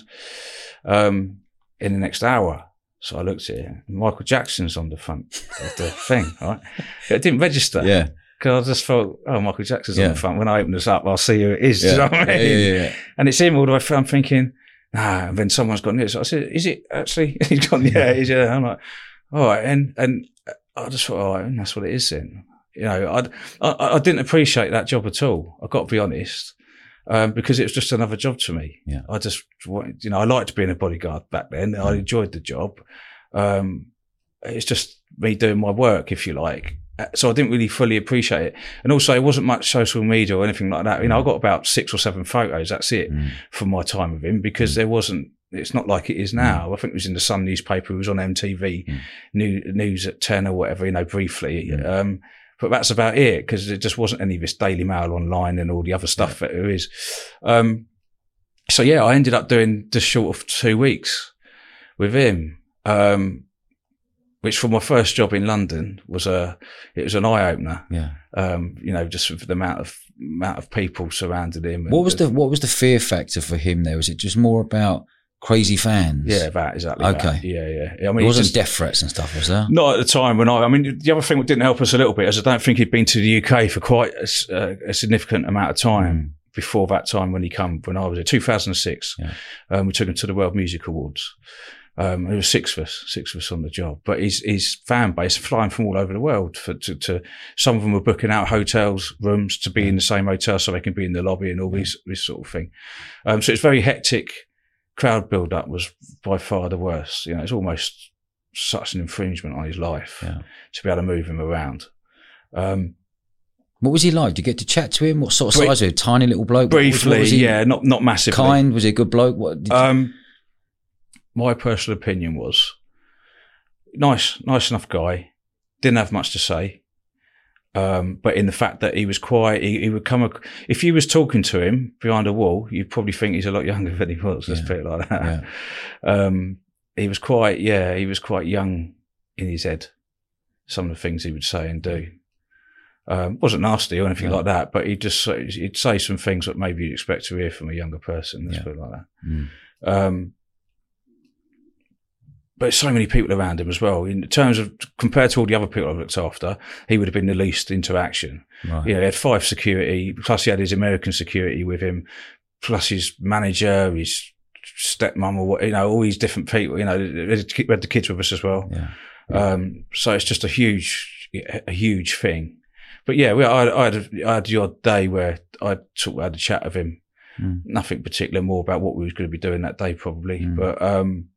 Um, in the next hour. So I looked at it, and Michael Jackson's on the front of the thing, right? It didn't register. Yeah. Because I just thought, oh, Michael Jackson's yeah. on the front. When I open this up, I'll see who it is. Yeah. Do you know what I mean? Yeah, yeah, yeah. And it's him all the way through. I'm thinking, nah. And then someone's gone near. So I said, is it actually? He's gone, yeah, it is. Yeah. I'm like, all right. And, and I just thought, all right, and that's what it is then. You know, I'd, I I didn't appreciate that job at all. I've got to be honest. Um, because it was just another job to me. Yeah. I just wanted, you know, I liked being a bodyguard back then. I enjoyed the job. Um, it's just me doing my work, if you like. So I didn't really fully appreciate it. And also, it wasn't much social media or anything like that. You know, I got about six or seven photos. That's it mm. from my time with him, because mm. there wasn't, it's not like it is now. Mm. I think it was in the Sun newspaper. It was on M T V, mm. new, news at ten or whatever, you know, briefly. Mm. Um, But that's about it, because there just wasn't any of this Daily Mail online and all the other stuff yeah. that there is. Um, so yeah, I ended up doing just short of two weeks with him, um, which for my first job in London was a, it was an eye opener. Yeah. Um, you know, just for the amount of, amount of people surrounding him. What was the, what was the fear factor for him there? Was it just more about crazy fans? Yeah, that, exactly. Okay. That. Yeah, yeah. I mean, it wasn't just, death threats and stuff, was there? Not at the time when I, I mean, the other thing that didn't help us a little bit is I don't think he'd been to the U K for quite a, a significant amount of time mm. before that time when he come, when I was there, two thousand six. Yeah. Um, we took him to the World Music Awards. Um, there was six of us, six of us on the job, but his, his fan base flying from all over the world for, to, to, some of them were booking out hotels, rooms to be in the same hotel so they can be in the lobby and all yeah. this, this sort of thing. Um, so it's very hectic. Crowd build up was by far the worst. You know, it's almost such an infringement on his life yeah. to be able to move him around. Um, what was he like? Did you get to chat to him? What sort of size was he? Tiny little bloke? Briefly, what was he? Yeah, not not massively. Kind? Was he a good bloke? What? Did um, my personal opinion was nice, nice enough guy. Didn't have much to say. Um, but in the fact that he was quiet, he, he would come, ac- if you was talking to him behind a wall, you'd probably think he's a lot younger than he was. Let's yeah. put it like that. Yeah. Um, he was quite, yeah, he was quite young in his head. Some of the things he would say and do. Um, wasn't nasty or anything yeah. like that, but he'd just say, he'd say some things that maybe you'd expect to hear from a younger person. Let's yeah. put it like that. Mm. Um, But so many people around him as well. In terms of, compared to all the other people I've looked after, he would have been the least interaction. Right. You know, he had five security, plus he had his American security with him, plus his manager, his stepmom, or what, you know, all these different people. You know, we had the kids with us as well. Yeah. Yeah. Um, so it's just a huge, a huge thing. But yeah, we, I, I, had a, I had the odd day where I took, had a chat with him. Mm. Nothing particular, more about what we was going to be doing that day probably. Mm. But, um,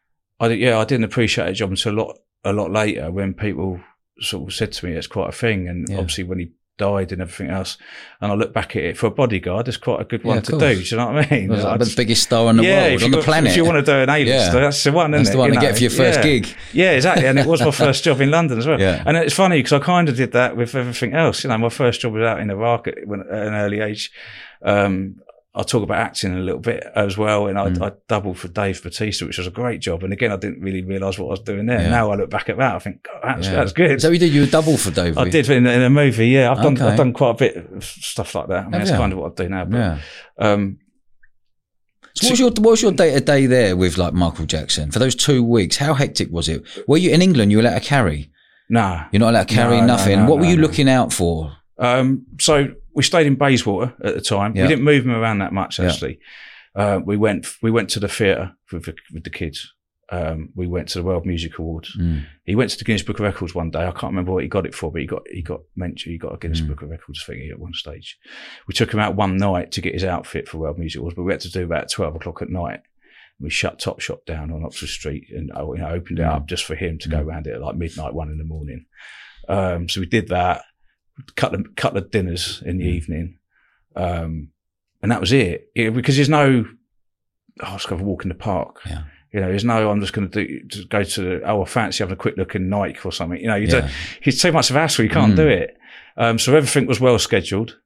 I yeah, I didn't appreciate a job until a lot, a lot later when people sort of said to me it's quite a thing. And yeah. obviously when he died and everything else, and I look back at it, for a bodyguard, it's quite a good one yeah, to do. Do you know what I mean? It was like the biggest star in the yeah, world, on the got, planet. If you want to do an A-list, yeah. that's the one, isn't that's it? the one you to know? get for your first yeah. gig. Yeah, exactly. And it was my first job in London as well. Yeah. And it's funny because I kind of did that with everything else. You know, my first job was out in Iraq at, when, at an early age. Um, I'll talk about acting a little bit as well. And I, mm. I doubled for Dave Bautista, which was a great job. And again, I didn't really realise what I was doing there. Yeah. Now I look back at that, I think, God, that's, yeah. that's good. So you did, you were double for Dave? I did in, in a movie, yeah. I've done, okay. I've done quite a bit of stuff like that. I mean, oh, that's yeah. kind of what I do now. But, yeah. um, so what was your, what was your day to day there with like Michael Jackson for those two weeks? How hectic was it? Were you in England? You were allowed to carry? Nah. You're not allowed to carry no, nothing. No, no, what were no, you no. looking out for? Um, so we stayed in Bayswater at the time. Yeah. We didn't move him around that much, actually. Yeah. Uh, we went, we went to the theatre with, with the kids. Um, we went to the World Music Awards. Mm. He went to the Guinness Book of Records one day. I can't remember what he got it for, but he got, he got mentioned, he got a Guinness mm. Book of Records thing at one stage. We took him out one night to get his outfit for World Music Awards, but we had to do about twelve o'clock at night. We shut Topshop down on Oxford Street and you know, opened it mm. up just for him to mm. go around it at like midnight, one in the morning. Um, so we did that. Cut the couple of dinners in the mm. evening, um, and that was it. it. Because there's no, oh, let's go for a walk in the park. Yeah. You know, there's no, I'm just going to do, just go to, oh, I fancy having a quick look in Nike or something. You know, you yeah. don't, it's too much of a hassle. You can't mm. do it. Um, so everything was well scheduled.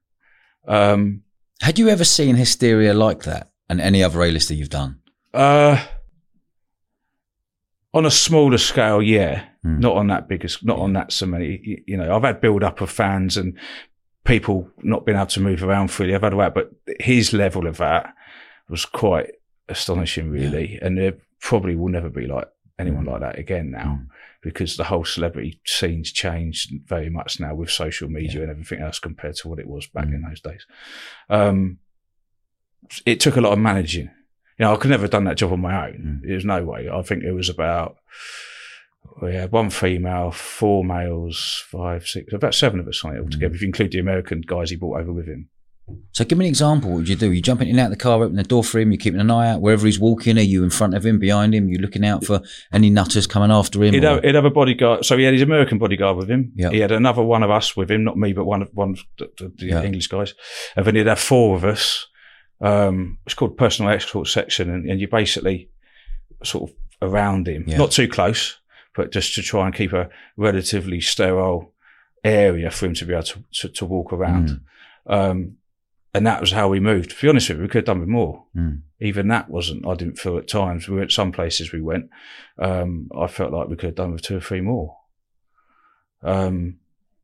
Um, Had you ever seen Hysteria like that and any other A-lister you've done? Uh, On a smaller scale, yeah, Mm. not on that biggest, not Yeah. on that so many. You, you know, I've had build up of fans and people not being able to move around freely. I've had that, but his level of that was quite astonishing, really. Yeah. And there probably will never be like anyone mm. like that again now, mm. because the whole celebrity scene's changed very much now with social media yeah. and everything else compared to what it was back mm. in those days. Um, it took a lot of managing. You know, I could never have done that job on my own. Mm. There's no way. I think it was about, we had one female, four males, five, six, about seven of us on it altogether, mm. if you include the American guys he brought over with him. So give me an example. What would you do? You jumping in and out of the car, opening the door for him, you're keeping an eye out wherever he's walking. Are you in front of him, behind him? You're looking out for any nutters coming after him? He'd have, he'd have a bodyguard. So he had his American bodyguard with him. Yep. He had another one of us with him, not me, but one of one of the, the yep. English guys. And then he'd have four of us. Um, it's called personal escort section, and, and you're basically sort of around him, yeah. not too close, but just to try and keep a relatively sterile area for him to be able to, to, to walk around. Mm. Um, and that was how we moved. To be honest with you, we could have done with more. Mm. Even that wasn't, I didn't feel at times. We were at some places we went, um, I felt like we could have done with two or three more. Um,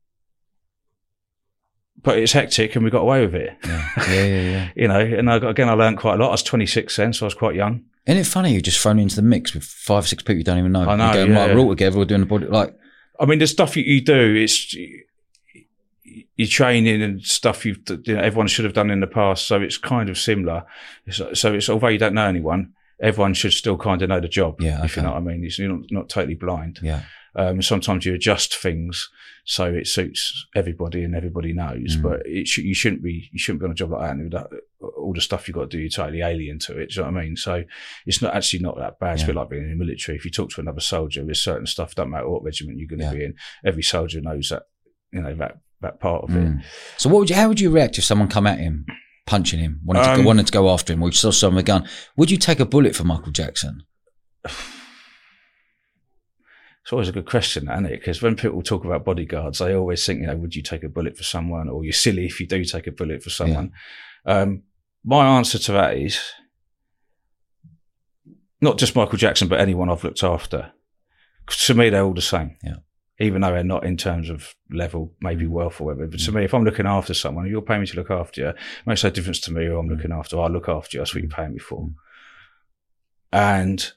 But it's hectic, and we got away with it. Yeah, yeah, yeah. yeah. You know, and I, again, I learned quite a lot. I was twenty-six then, so I was quite young. Isn't it funny? You're just thrown into the mix with five or six people you don't even know. I know. You're going yeah, right, yeah. we're all together, we're doing the body. Like, I mean, the stuff you, you do, it's your training and stuff you've, you know, everyone should have done in the past. So it's kind of similar. So, so it's although you don't know anyone, everyone should still kind of know the job. Yeah, okay. If you know what I mean. It's, you're not, not totally blind. Yeah. Um, sometimes you adjust things so it suits everybody and everybody knows, mm. but it sh- you shouldn't be, you shouldn't be on a job like that. And that, all the stuff you've got to do, you're totally alien to it. Do you know what I mean? So it's not actually not that bad. It's yeah. a bit like being in the military. If you talk to another soldier, there's certain stuff, don't matter what regiment you're going to yeah. be in. Every soldier knows that, you know, that, that part of mm. it. So what would you, how would you react if someone come at him, punching him, wanted to, um, go, wanted to go after him, or you saw someone with a gun? Would you take a bullet for Michael Jackson? It's always a good question, isn't it? Because when people talk about bodyguards, they always think, you know, would you take a bullet for someone? Or you're silly if you do take a bullet for someone. Yeah. Um, my answer to that is not just Michael Jackson, but anyone I've looked after. To me, they're all the same. Yeah. Even though they're not in terms of level, maybe wealth or whatever. But to me, if I'm looking after someone, if you're paying me to look after you, it makes no difference to me who I'm mm. looking after. I look after you. That's what you're paying me for. Mm. And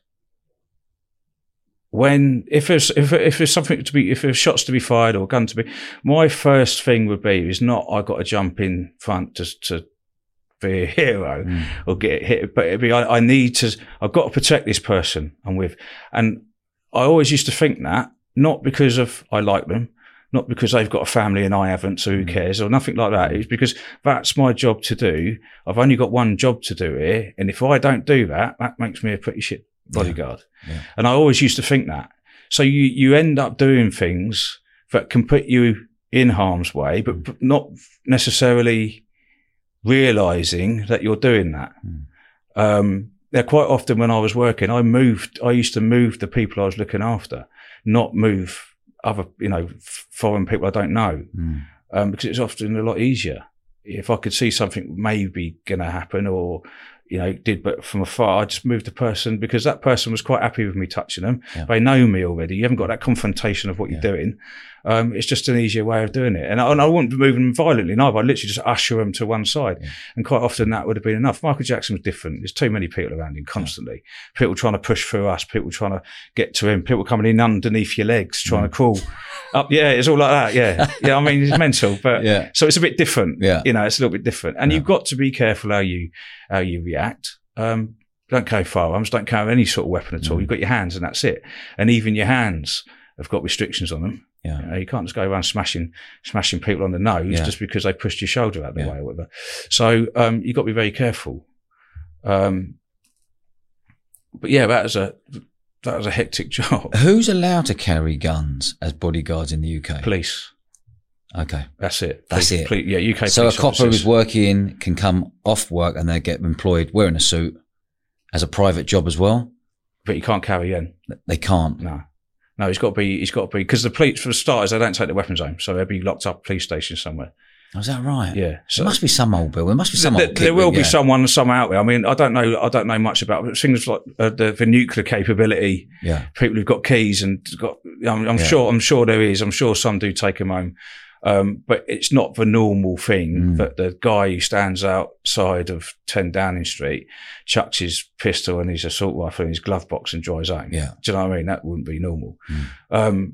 when, if there's, if, if there's something to be, if there's shots to be fired or a gun to be, my first thing would be, is not, I got to jump in front to, to be a hero mm. or get hit, but it'd be, I, I need to, I've got to protect this person I'm with. And I always used to think that, not because of, I like them, not because they've got a family and I haven't, so who cares, or nothing like that. It's because that's my job to do. I've only got one job to do here. And if I don't do that, that makes me a pretty shit bodyguard. Yeah. Yeah. And I always used to think that. So you, you end up doing things that can put you in harm's way, but mm. not necessarily realizing that you're doing that. Mm. Um, yeah, quite often when I was working, I moved, I used to move the people I was looking after, not move other, you know, foreign people I don't know, mm. um, because it's often a lot easier. If I could see something maybe going to happen or, you know, did, but from afar, I just moved the person because that person was quite happy with me touching them. Yeah. They know me already. You haven't got that confrontation of what yeah. you're doing. Um, it's just an easier way of doing it. And I, and I wouldn't be moving them violently. No, I'd literally just usher them to one side. Yeah. And quite often that would have been enough. Michael Jackson was different. There's too many people around him constantly. Yeah. People trying to push through us, people trying to get to him, people coming in underneath your legs, trying mm. to crawl up. Yeah, it's all like that. Yeah. Yeah. I mean, it's mental, but yeah. so it's a bit different. Yeah. You know, it's a little bit different. And yeah. you've got to be careful how you, how you react. Um, don't carry firearms, don't carry any sort of weapon at all. Mm. You've got your hands and that's it. And even your hands have got restrictions on them. Yeah. You know, you can't just go around smashing, smashing people on the nose yeah. just because they pushed your shoulder out the yeah. way or whatever. So, um, you've got to be very careful. Um, but yeah, that was a, that was a hectic job. Who's allowed to carry guns as bodyguards in the U K? Police. Okay. That's it. That's police, it. Police, yeah, U K So a copper officers. who's working can come off work and they get employed wearing a suit as a private job as well? But you can't carry in. They can't? No. No, he's got to be, he's got to be, because the police, for starters, they don't take the weapons home. So they'll be locked up at a police station somewhere. Oh, is that right? Yeah. So there must be some old bill. There must be some there, old there will yeah. be someone, some out there. I mean, I don't know. I don't know much about it. Things like uh, the, the nuclear capability. Yeah. People who've got keys and got. I'm, I'm yeah. sure. I'm sure there is. I'm sure some do take them home, um, but it's not the normal thing mm. that the guy who stands outside of ten Downing Street chucks his pistol and his assault rifle in his glove box and drives home. Yeah. Do you know what I mean? That wouldn't be normal. Mm. Um,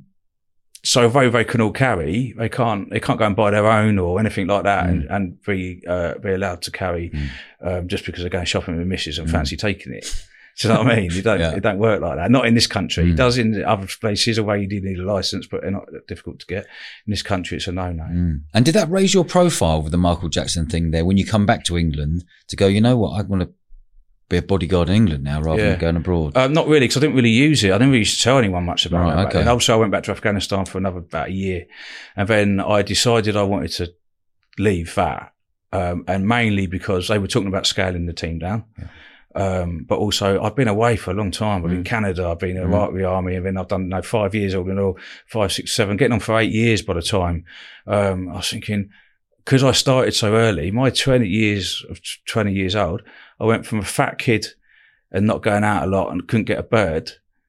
So although they can all carry, they can't they can't go and buy their own or anything like that, mm. and and be uh, be allowed to carry mm. um, just because they're going shopping with missus and mm. fancy taking it. Do you know what I mean? You don't yeah. it don't work like that. Not in this country. Mm. It does in other places where you do need a license, but they're not difficult to get. In this country, it's a no no. Mm. And did that raise your profile with the Michael Jackson thing there when you come back to England to go? You know what? I want to be a bodyguard in England now rather yeah. than going abroad? Uh, not really, because I didn't really use it. I didn't really used to tell anyone much about right, it. Okay. And also, I went back to Afghanistan for another about a year, and then I decided I wanted to leave that, um, and mainly because they were talking about scaling the team down. Yeah. Um, but also, I've been away for a long time. I've been in Canada, I've been in the mm. Army, and then I've done you know, five years all in all, five, six, seven, getting on for eight years by the time. Um, I was thinking, because I started so early, my twenty years of twenty years old, I went from a fat kid and not going out a lot and couldn't get a bird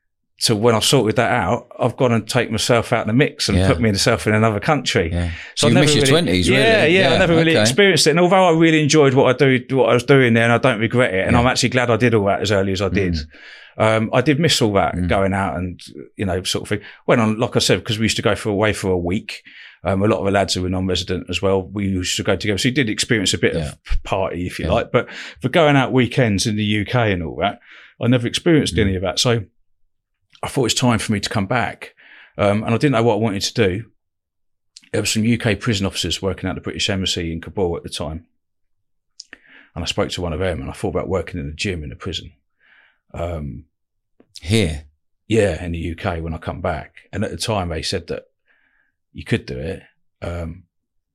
to when I sorted that out, I've gone and take myself out of the mix and yeah. put myself in another country. Yeah. So, so you miss your twenties, really? Yeah, yeah, yeah. I never okay. really experienced it. And although I really enjoyed what I do, what I was doing there, and I don't regret it, and yeah. I'm actually glad I did all that as early as I did. Mm. Um, I did miss all that mm. going out and, you know, sort of thing. Went on, like I said, because we used to go for away for a week. Um, a lot of the lads who were non-resident as well, we used to go together. So you did experience a bit yeah. of party, if you yeah. like. But for going out weekends in the U K and all that, I never experienced mm. any of that. So I thought it was time for me to come back. Um, and I didn't know what I wanted to do. There were some U K prison officers working at the British Embassy in Kabul at the time. And I spoke to one of them and I thought about working in a gym in the prison. Um, Here? Yeah, in the U K when I come back. And at the time they said that you could do it. Um,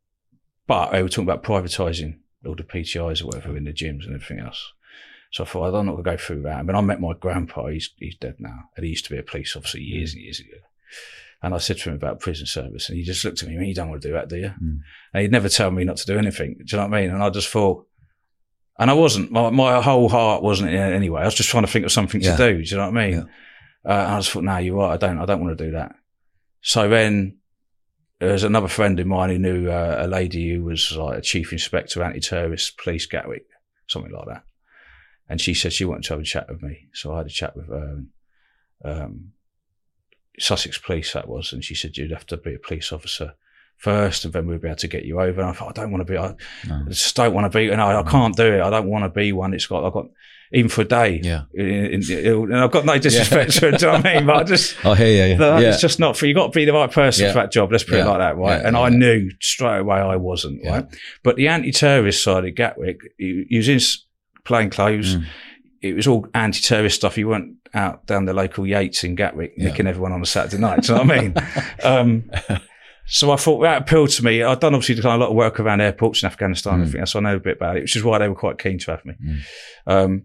but they were talking about privatising all the P T Is or whatever in the gyms and everything else. So I thought, I'm not going to go through that. But I met my grandpa, he's, he's dead now. And he used to be a police officer years and years ago. And I said to him about prison service and he just looked at me and you don't want to do that, do you? Mm. And he'd never tell me not to do anything. Do you know what I mean? And I just thought, and I wasn't, my, my whole heart wasn't in it anyway. I was just trying to think of something yeah. to do. Do you know what I mean? Yeah. Uh, and I just thought, no, you're right. I don't, I don't want to do that. So then, there's another friend of mine who knew uh, a lady who was like a chief inspector, anti-terrorist police, Gatwick, something like that. And she said she wanted to have a chat with me. So I had a chat with um, um, Sussex Police, that was. And she said, you'd have to be a police officer first and then we'd be able to get you over. And I thought, I don't want to be, I, no. I just don't want to be, and I, I can't do it. I don't want to be one. It's got, I've got, even for a day. Yeah. In, in, in, and I've got no disrespect yeah. to it, do you know what I mean? But I just, I hear you. Yeah. It's just not for, you got to be the right person yeah. for that job. Let's put yeah. it like that, right? Yeah. And yeah. I knew straight away I wasn't, yeah. right? But the anti-terrorist side of Gatwick, he, he was in plain clothes. Mm. It was all anti-terrorist stuff. He went out down the local Yates in Gatwick, yeah. nicking everyone on a Saturday night. Do you know what I mean? Um, so I thought that appealed to me. I'd done obviously done a lot of work around airports in Afghanistan, mm. and so I know a bit about it, which is why they were quite keen to have me. Mm. Um,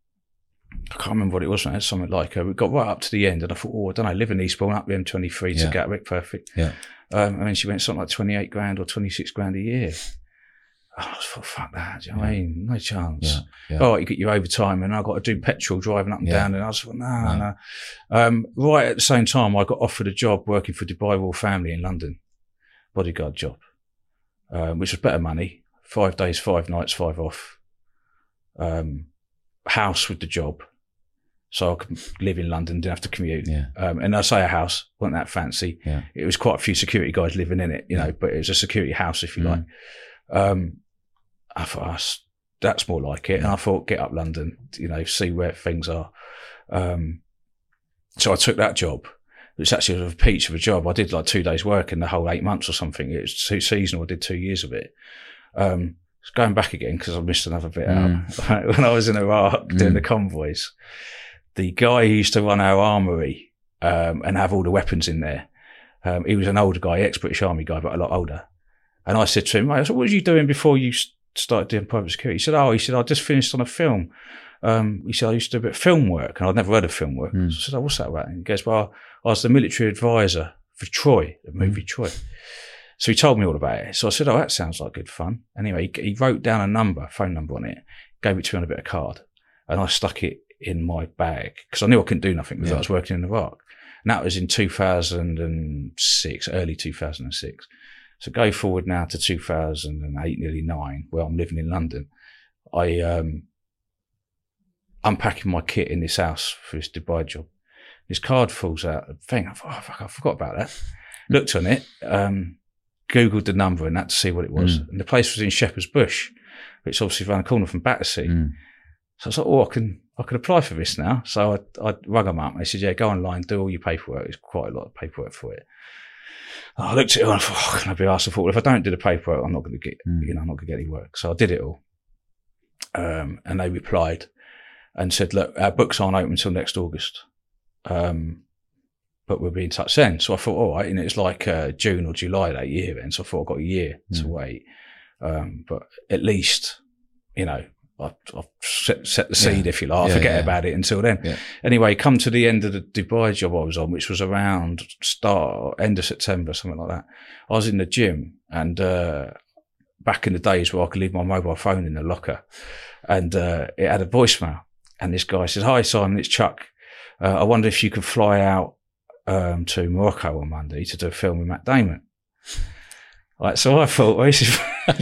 I can't remember what it was. It was something like uh, we got right up to the end, and I thought, oh, I don't know, live in Eastbourne, up the M twenty-three yeah. to Gatwick, perfect. Yeah. Um, and then she went something like twenty-eight grand or twenty-six grand a year. I was thought, fuck that. Do you know what I mean? No chance. Yeah, yeah. Oh, you get your overtime, and I got to do petrol driving up and yeah. down. And I was like, no, no, no. Um, right at the same time, I got offered a job working for Dubai Royal Family in London, bodyguard job, um, which was better money. Five days, five nights, five off. Um, house with the job, so I could live in London, didn't have to commute. Yeah. Um, and I say a house, wasn't that fancy. Yeah. It was quite a few security guys living in it, you yeah. know, but it was a security house, if you mm. like. Um, I thought, oh, that's more like it. Yeah. And I thought, get up London, you know, see where things are. Um, so I took that job. It was actually a peach of a job. I did like two days work in the whole eight months or something. It was too seasonal. I did two years of it. Um, going back again because I missed another bit mm. out. When I was in Iraq mm. doing the convoys, the guy who used to run our armory um, and have all the weapons in there, um, he was an older guy, ex-British Army guy, but a lot older. And I said to him, I said, what was you doing before you started doing private security? He said, oh, he said, I just finished on a film. Um, he said, I used to do a bit of film work, and I'd never heard of film work. Mm. So I said, oh, what's that about? And he goes, well, I was the military advisor for Troy, the movie mm. Troy. So he told me all about it. So I said, oh, that sounds like good fun. Anyway, he, he wrote down a number, phone number on it, gave it to me on a bit of card, and I stuck it in my bag because I knew I couldn't do nothing because yeah. I was working in the Ark. And that was in two thousand six, early two thousand six. So go forward now to two thousand eight, nearly nine, where I'm living in London. I um unpacking my kit in this house for this Dubai job. This card falls out. Thing, I thought, oh, fuck, I forgot about that. Looked on it, um, Googled the number and that to see what it was. Mm. And the place was in Shepherd's Bush, which obviously around the corner from Battersea. Mm. So I was like, oh, I can, I can apply for this now. So I, I rung them up. They said, yeah, go online, do all your paperwork. It's quite a lot of paperwork for it. And I looked at it and I thought, oh, can I be asked? I thought, well, if I don't do the paperwork, I'm not going to get, mm. you know, I'm not going to get any work. So I did it all. Um, and they replied and said, look, our books aren't open until next August. Um, but we'll be in touch then. So I thought, all right. And it's like, uh, June or July that year then. So I thought I've got a year mm. to wait. Um, but at least, you know, I've, I've set, set the seed, yeah. if you like. I yeah, forget yeah. about it until then. Yeah. Anyway, come to the end of the Dubai job I was on, which was around start, end of September, something like that. I was in the gym and, uh, back in the days where I could leave my mobile phone in the locker and, uh, it had a voicemail and this guy says, hi Simon, it's Chuck. Uh, I wonder if you could fly out, um, to Morocco on Monday to do a film with Matt Damon. Like, so I thought, well, this is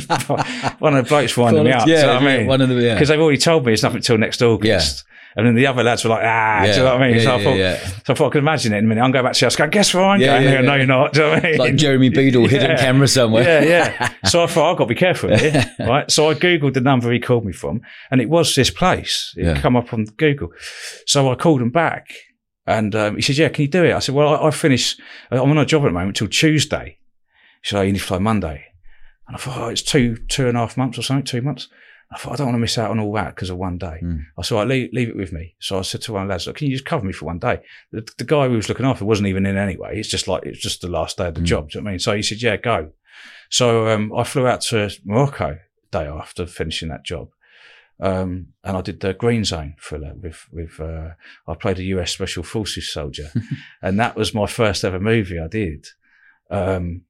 one of the blokes winding me up. Yeah, do you know what I mean? One of the, yeah. Because they've already told me it's nothing until next August. Yeah. And then the other lads were like, ah, yeah. do you know what I mean? Yeah, so, I thought, yeah, yeah. so I thought I could imagine it in a minute. I'm going back to the house, going, guess where I'm yeah, going? Yeah, yeah. No, you're not. Do you know what I mean? Like Jeremy Beadle, yeah. hidden camera somewhere. Yeah, yeah. So I thought, I've got to be careful here. Right. So I Googled the number he called me from, and it was this place. It yeah. come up on Google. So I called him back, and um, he said, yeah, can you do it? I said, well, I, I finish, I'm on a job at the moment until Tuesday. He said, oh, you need to fly Monday. And I thought, oh, it's two, two and a half months or something, two months. I thought, I don't want to miss out on all that because of one day. Mm. I said, right, leave, leave it with me. So I said to one of the lads, look, can you just cover me for one day? The, the guy who was looking after wasn't even in anyway. It's just like, it's just the last day of the mm. job. Do you know what I mean? So he said, yeah, go. So, um, I flew out to Morocco the day after finishing that job. Um, and I did the Green Zone thriller with, with, uh, I played a U S Special Forces soldier. And that was my first ever movie I did. Um,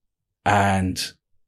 and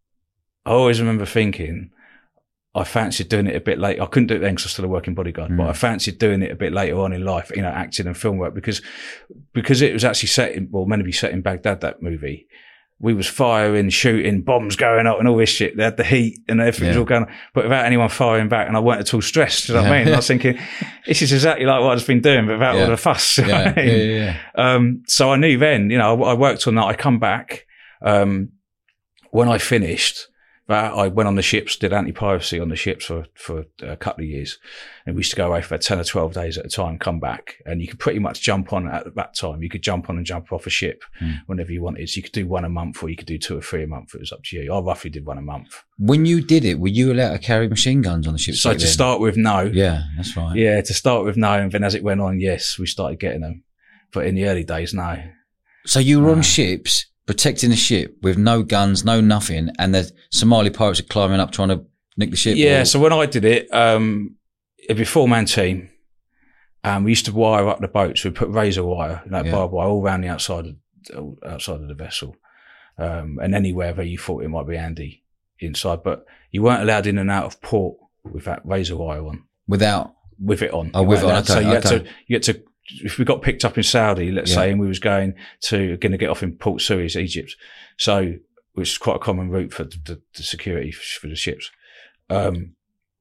I always remember thinking, I fancied doing it a bit late. I couldn't do it then because I was still a working bodyguard, mm. but I fancied doing it a bit later on in life, you know, acting and film work because, because it was actually set in, well, meant to be set in Baghdad, that movie. We was firing, shooting, bombs going up and all this shit. They had the heat and everything yeah. was all going on, but without anyone firing back. And I weren't at all stressed. Do you know what I mean? And I was thinking, this is exactly like what I've been doing, but without yeah. all the fuss. You know yeah. what I mean? yeah, yeah, yeah. Um, so I knew then, you know, I, I worked on that. I come back, um, when I finished, But I went on the ships, did anti-piracy on the ships for, for a couple of years. And we used to go away for about ten or twelve days at a time, come back. And you could pretty much jump on at that time. You could jump on and jump off a ship mm. whenever you wanted. So you could do one a month or you could do two or three a month. It was up to you. I roughly did one a month. When you did it, were you allowed to carry machine guns on the ship? So to then? start with, no. Yeah, that's right. Yeah, to start with, no. And then as it went on, yes, we started getting them. But in the early days, no. So you were no. on ships, protecting the ship with no guns, no nothing, and the Somali pirates are climbing up trying to nick the ship? Yeah, or? so when I did it, um, it'd be a four-man team, and we used to wire up the boats. We put razor wire, you know, yeah. barbed wire, all around the outside of, outside of the vessel, um, and anywhere where you thought it might be handy inside. But you weren't allowed in and out of port with that razor wire on. Without? With it on. Oh, with it on, okay, So you okay. had to, you had to, if we got picked up in Saudi, let's yeah. say, and we was going to, going to get off in Port Suez, Egypt. So, which is quite a common route for the, the security for the ships. Um,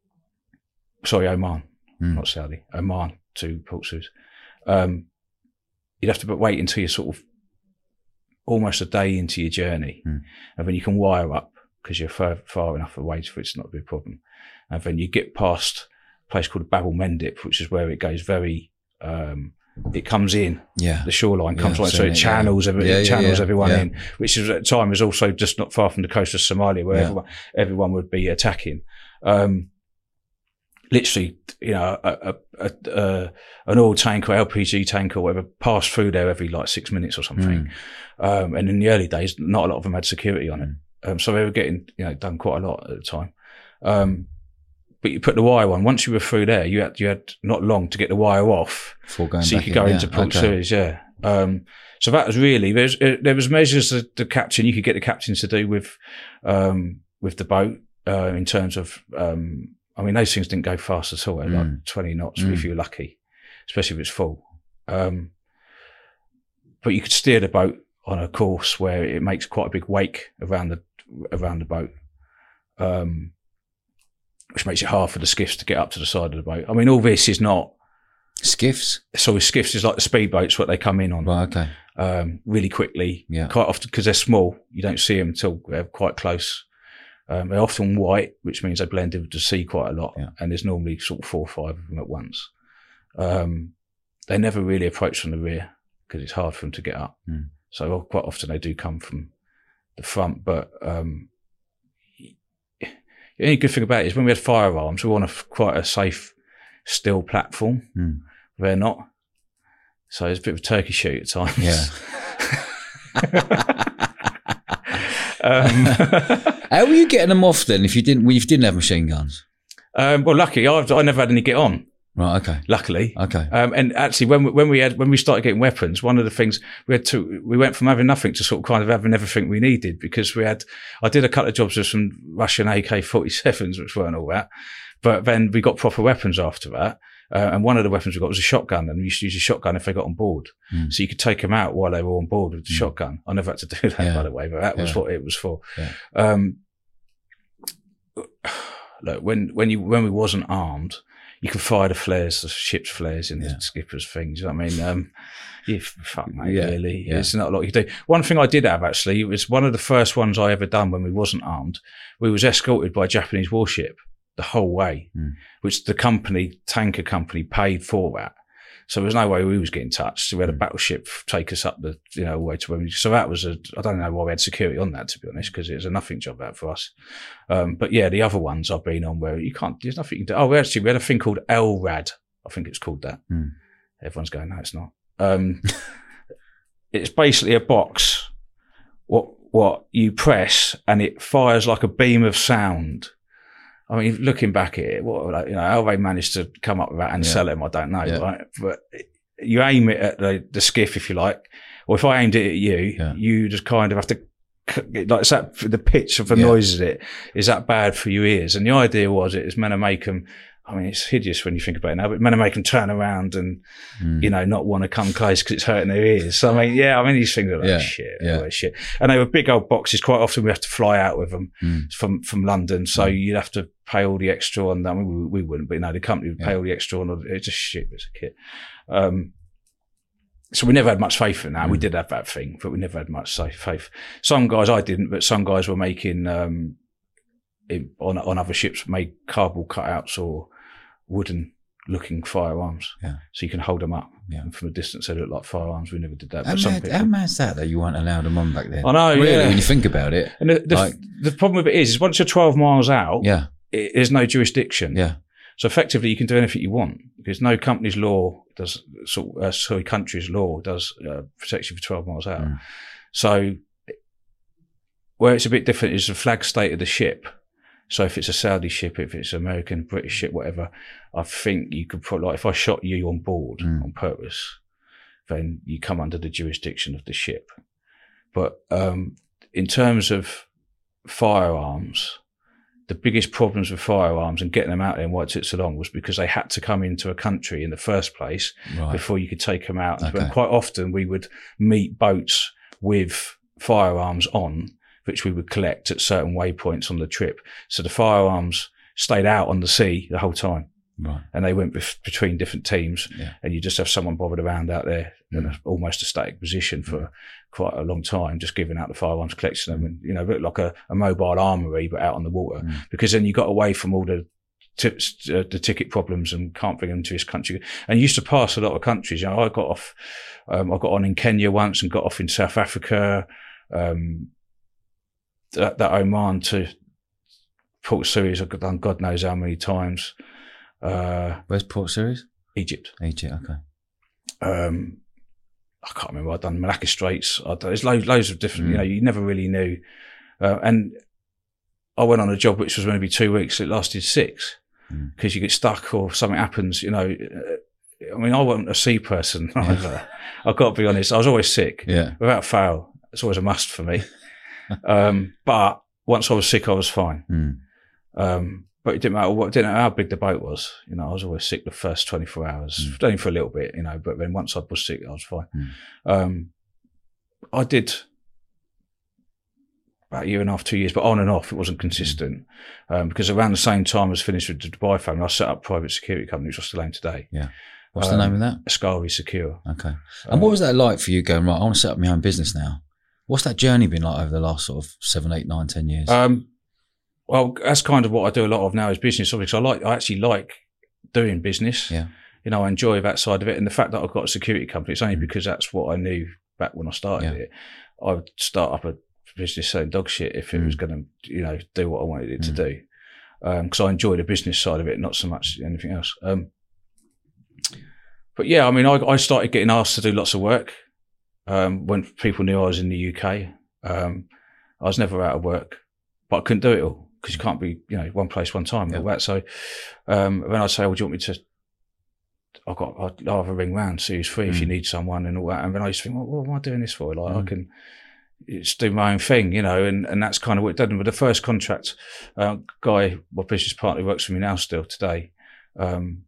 sorry, Oman, mm. not Saudi, Oman to Port Suez. Um, you'd have to wait until you're sort of almost a day into your journey. Mm. And then you can wire up because you're far, far enough away for it to not be a problem. And then you get past a place called Bab el-Mandeb, which is where it goes very, um, it comes in, yeah. the shoreline comes yeah, right, so it channels, yeah. every, yeah, it channels yeah, everyone yeah. in, which is at the time was also just not far from the coast of Somalia, where yeah. everyone, everyone would be attacking. Um, literally, you know, a, a, a, a, an oil tank or L P G tank or whatever passed through there every like six minutes or something. Mm. Um, and in the early days, not a lot of them had security on it. Um, so they were getting, you know, done quite a lot at the time. Um, But you put the wire on. Once you were through there, you had you had not long to get the wire off, Before going so you back could go in, into yeah. Port okay. Suez. Yeah, Um, so that was really, there was, there was measures that the captain, you could get the captains to do with, um, with the boat, uh, in terms of, um, I mean, those things didn't go fast at all, mm. like twenty knots mm. if you're lucky, especially if it's full. Um, but you could steer the boat on a course where it makes quite a big wake around the, around the boat. Um, which makes it hard for the skiffs to get up to the side of the boat. I mean, all this is not, skiffs. So skiffs is like the speedboats, what they come in on. Right, okay. Um, really quickly. Yeah. Quite often, because they're small, you don't see them until they're quite close. Um, they're often white, which means they blend into the sea quite a lot. Yeah. And there's normally sort of four or five of them at once. Um, they never really approach from the rear because it's hard for them to get up. Mm. So quite often they do come from the front. But um, the only good thing about it is when we had firearms, we were on a, quite a safe, still platform. Mm. They're not. So it's a bit of a turkey shoot at times. Yeah. um, How were you getting them off then if you didn't, when you didn't have machine guns? Um, well, lucky, I've, I never had any get on. Right, okay. Luckily. Okay. Um, and actually, when we, when we had, when we started getting weapons, one of the things we had to, we went from having nothing to sort of kind of having everything we needed because we had, I did a couple of jobs with some Russian A K forty-sevens, which weren't all that. But then we got proper weapons after that. Uh, and one of the weapons we got was a shotgun, and we used to use a shotgun if they got on board. Mm. So you could take them out while they were on board with the mm. shotgun. I never had to do that, yeah. by the way, but that was yeah. what it was for. Yeah. Um, look, when, when you, when we wasn't armed, you could fire the flares, the ship's flares in yeah. the skipper's things. I mean, um, you fuck mate, yeah. really. Yeah. It's not a lot you can do. One thing I did have actually, it was one of the first ones I ever done when we wasn't armed. We was escorted by a Japanese warship the whole way, mm. which the company, tanker company, paid for that. So there was no way we was getting touched. So we had a battleship take us up the, you know, way to where we, so that was a, I don't know why we had security on that, to be honest, because it was a nothing job out for us. Um, but yeah, the other ones I've been on where you can't, there's nothing you can do. Oh, we actually, we had a thing called L R A D. I think it's called that. Mm. Everyone's going, no, it's not. Um, it's basically a box, what, what you press and it fires like a beam of sound. I mean, looking back at it, what, you know, how they managed to come up with that and yeah. sell them, I don't know, yeah. right? But you aim it at the, the skiff, if you like, or if I aimed it at you, yeah. you just kind of have to, like, it's that, the pitch of the yeah. noise of it is that bad for your ears. And the idea was it is meant to make them, I mean, it's hideous when you think about it now, but meant to make them turn around and, mm. you know, not want to come close because it's hurting their ears. So, I mean, yeah, I mean, these things are like, yeah. shit, yeah. like shit. And they were big old boxes. Quite often we have to fly out with them mm. from, from London. So mm. you'd have to pay all the extra on that. I mean, we, we wouldn't, but, you know, the company would pay yeah. all the extra on it. It's just shit. It's a kit. Um, so we never had much faith in that. Mm. We did have that thing, but we never had much faith. Some guys, I didn't, but some guys were making, um, it, on, on other ships, made cardboard cutouts or wooden looking firearms. Yeah. So you can hold them up. Yeah. And from a distance, they look like firearms. We never did that. How, but some mad, people, how mad's that, that you weren't allowed them on back then? I know, really, yeah. when you think about it. And the, the, like, the problem with it is, is once you're twelve miles out, yeah. it, there's no jurisdiction. Yeah. So effectively, you can do anything you want because no company's law does, uh, sorry, country's law does uh, protect you for twelve miles out. Mm. So where it's a bit different is the flag state of the ship. So if it's a Saudi ship, if it's American, British ship, whatever, I think you could probably, like, if I shot you on board mm. on purpose, then you come under the jurisdiction of the ship. But um, in terms of firearms, the biggest problems with firearms and getting them out there and why it took so long was because they had to come into a country in the first place right. before you could take them out. Okay. And quite often we would meet boats with firearms on, which we would collect at certain waypoints on the trip. So the firearms stayed out on the sea the whole time. Right. And they went bef- between different teams yeah. and you just have someone bothered around out there mm. in a, almost a static position for mm. quite a long time, just giving out the firearms, collecting them and, you know, look like a, a mobile armory, but out on the water mm. because then you got away from all the tips, uh, the ticket problems and can't bring them to this country. And you used to pass a lot of countries. You know, I got off, um, I got on in Kenya once and got off in South Africa, um, That, that Oman to Port Suez, I've done God knows how many times. Uh, Where's Port Suez? Egypt. Egypt, okay. Um, I can't remember. I've done Malacca Straits. I've done, there's loads, loads of different, mm. you know, you never really knew. Uh, and I went on a job which was going to be two weeks. It lasted six because mm. you get stuck or something happens, you know. I mean, I wasn't a sea person either. I've got to be honest. I was always sick. Yeah. Without fail. It's always a must for me. um, but once I was sick, I was fine. Mm. Um, but it didn't matter what, it didn't matter how big the boat was. You know, I was always sick the first twenty-four hours, mm. only for a little bit, you know, but then once I was sick, I was fine. Mm. Um, I did about a year and a half, two years, but on and off, it wasn't consistent. Um, because around the same time I was finished with the Dubai family, I set up a private security company, which I still own today. Yeah. What's um, the name of that? Ascari Secure. Okay. And um, what was that like for you going, right, I want to set up my own business now? What's that journey been like over the last sort of seven, eight, nine, ten years? Um, well, that's kind of what I do a lot of now is business. Obviously, I like, I actually like doing business. Yeah. You know, I enjoy that side of it. And the fact that I've got a security company, it's only mm. because that's what I knew back when I started yeah. it. I would start up a business selling dog shit if it mm. was going to, you know, do what I wanted it mm. to do. Because um, I enjoy the business side of it, not so much anything else. Um, but yeah, I mean, I, I started getting asked to do lots of work um, when people knew I was in the U K. Um, I was never out of work, but I couldn't do it all because you can't be, you know, one place, one time, yeah. all that. So um, when I say, oh, do you want me to, I've got, I'd rather ring round, see who's free mm. if you need someone and all that. And then I used to think, well, what am I doing this for? Like, mm. I can just do my own thing, you know, and, and that's kind of what it did. With the first contract, uh, guy, my business partner, who works for me now still today, um,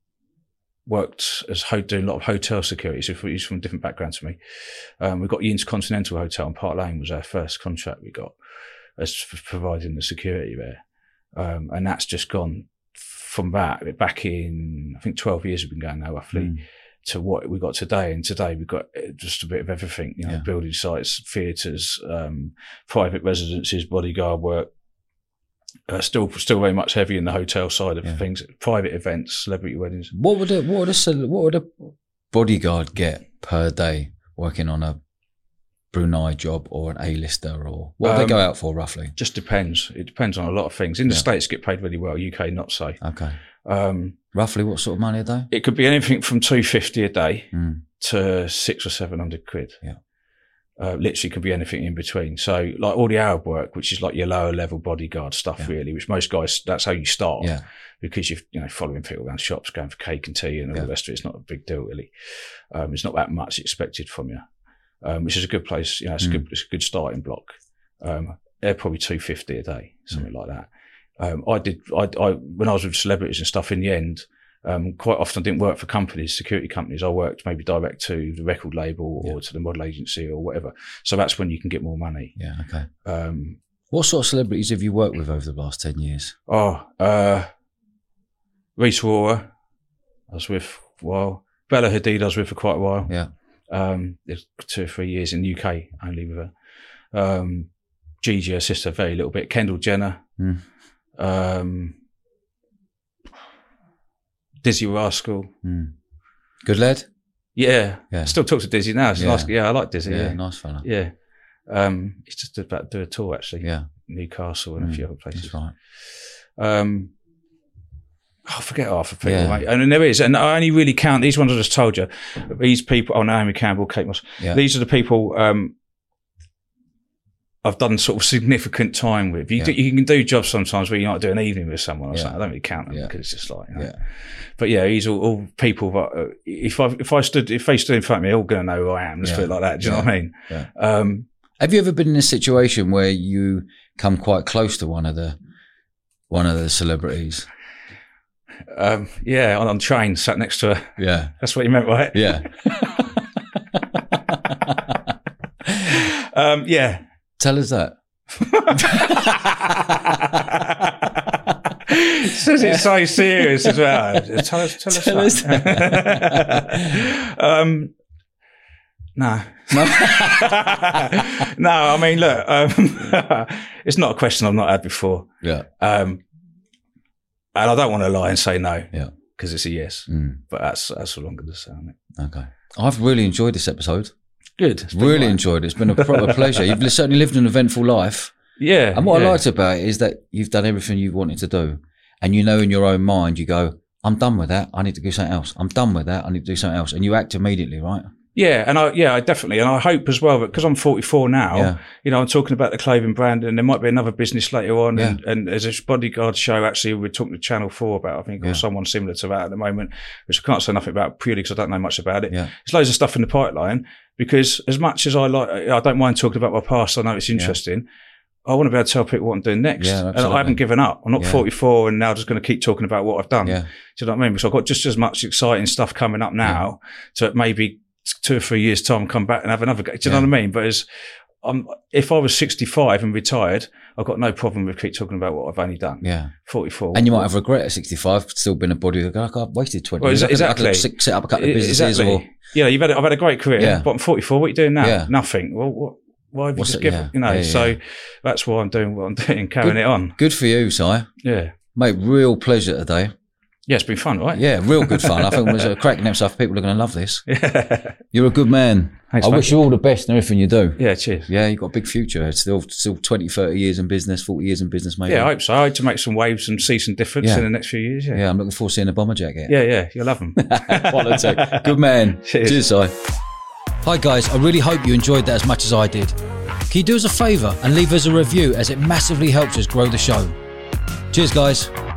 worked as ho- doing a lot of hotel security. So he's from a different background to me. Um, we got the Intercontinental Hotel in Park Lane was our first contract we got as for providing the security there. Um, and that's just gone from that back in, I think twelve years have been going now roughly. Mm. To what we got today, and today we've got just a bit of everything, you know, yeah. building sites, theatres, um, private residences, bodyguard work, uh, still, still very much heavy in the hotel side of yeah. things, private events, celebrity weddings. What would a, what would a, what would a bodyguard get per day working on a Brunei job or an A-lister, or what do um, they go out for roughly? Just depends. It depends on a lot of things. In the yeah. States, get paid really well. U K, not so. Okay. Um, roughly what sort of money a day? It could be anything from two fifty a day mm. to six or seven hundred quid. Yeah. Uh, literally could be anything in between. So like all the Arab work, which is like your lower level bodyguard stuff yeah. really, which most guys, that's how you start. Yeah. Because you're, you know, following people around shops, going for cake and tea and all yeah. the rest of it. It's not a big deal really. Um, it's not that much expected from you. Um, which is a good place, you know, it's, mm. a good, it's a good starting block. Um, they're probably two fifty a day, something mm. like that. Um, I did, I, I, when I was with celebrities and stuff in the end, um, quite often I didn't work for companies, security companies. I worked maybe direct to the record label or yeah. to the model agency or whatever. So that's when you can get more money. Yeah. Okay. Um, what sort of celebrities have you worked with over the last ten years? Oh, uh, Rita Ora, I was with for a while. Bella Hadid I was with for quite a while. Yeah. Um, there's two or three years in the U K only with her. Um, Gigi, her sister, very little bit. Kendall Jenner. Mm. Um, Dizzy Rascal. Mm. Good lad? Yeah. yeah. Still talk to Dizzy now. It's yeah. nice. Yeah, I like Dizzy. Yeah, yeah. nice fella. Yeah. Um, he's just about to do a tour actually. Yeah. Newcastle and mm. a few other places. That's right. Um, I forget half of people, yeah. mate. And there is, and I only really count these ones I just told you. These people, oh, Naomi Campbell, Kate Moss. Yeah. These are the people um, I've done sort of significant time with. You, yeah. do, you can do jobs sometimes where you might do an evening with someone or yeah. something. I don't really count them yeah. because it's just like, you know. yeah. But yeah, these are all people that uh, if I if I stood if they stood in front of me, they're all going to know who I am. Let's yeah. put it like that. Do you yeah. know what I mean? Yeah. Um, Have you ever been in a situation where you come quite close to one of the one of the celebrities? Um, yeah, on, on train, sat next to her. Yeah. That's what you meant, right? Yeah. um, yeah. Tell us that. Says it's so serious as well. Tell us, tell, tell us that. Us. um, no. No? No, I mean, look, um, it's not a question I've not had before. Yeah. Um, And I don't want to lie and say no, yeah, because it's a yes. Mm. But that's that's all I'm going to say on it. Okay, I've really enjoyed this episode. Good, really enjoyed it. It's been a proper pleasure. You've certainly lived an eventful life. Yeah, and what yeah. I liked about it is that you've done everything you wanted to do, and you know in your own mind you go, "I'm done with that. I need to do something else. I'm done with that. I need to do something else," and you act immediately, right? Yeah, and I yeah, I definitely, and I hope as well that because I'm forty-four now, Yeah. you know, I'm talking about the clothing brand, and there might be another business later on, Yeah. and, and there's a bodyguard show actually we're talking to Channel Four about, I think, Yeah. or someone similar to that at the moment, which I can't say nothing about purely because I don't know much about it. Yeah. There's loads of stuff in the pipeline because as much as I like, I don't mind talking about my past. I know it's interesting. I want to be able to tell people what I'm doing next. Yeah, and absolutely. I haven't given up. I'm not Yeah. forty-four and now just going to keep talking about what I've done. Yeah. Do you know what I mean? Because I've got just as much exciting stuff coming up now to maybe two or three years' time come back and have another go. Do you Yeah. know what I mean? But as um, if I was sixty-five and retired, I've got no problem with keep talking about what I've only done. Yeah. forty-four. And you might have regret at sixty-five, still been a body. Like, oh, I've wasted twenty Well, years. I could- exactly. I could set up a couple of businesses Exactly. or. Yeah, you've had, I've had a great career, Yeah. but I'm forty-four. What are you doing now? Yeah. Nothing. Well, what, why have you What's just it- given, yeah. you know, Yeah, yeah, so yeah. that's why I'm doing what I'm doing, carrying Good. it on. Good for you, Si. Yeah. Mate, real pleasure today. Yeah, it's been fun, right? Yeah, real good fun. I think it was a cracking episode. People are going to love this. Yeah. You're a good man. Thanks, I mate. wish you all the best in everything you do. Yeah, cheers. Yeah, you've got a big future. It's still still twenty, thirty years in business, forty years in business, maybe. Yeah, I hope so. I hope to make some waves and see some difference Yeah. in the next few years. Yeah. Yeah, I'm looking forward to seeing a bomber jacket. Yeah, yeah. You'll love them. Politics. Good man. Cheers. Cheers, Si. Hi guys, I really hope you enjoyed that as much as I did. Can you do us a favour and leave us a review as it massively helps us grow the show? Cheers guys.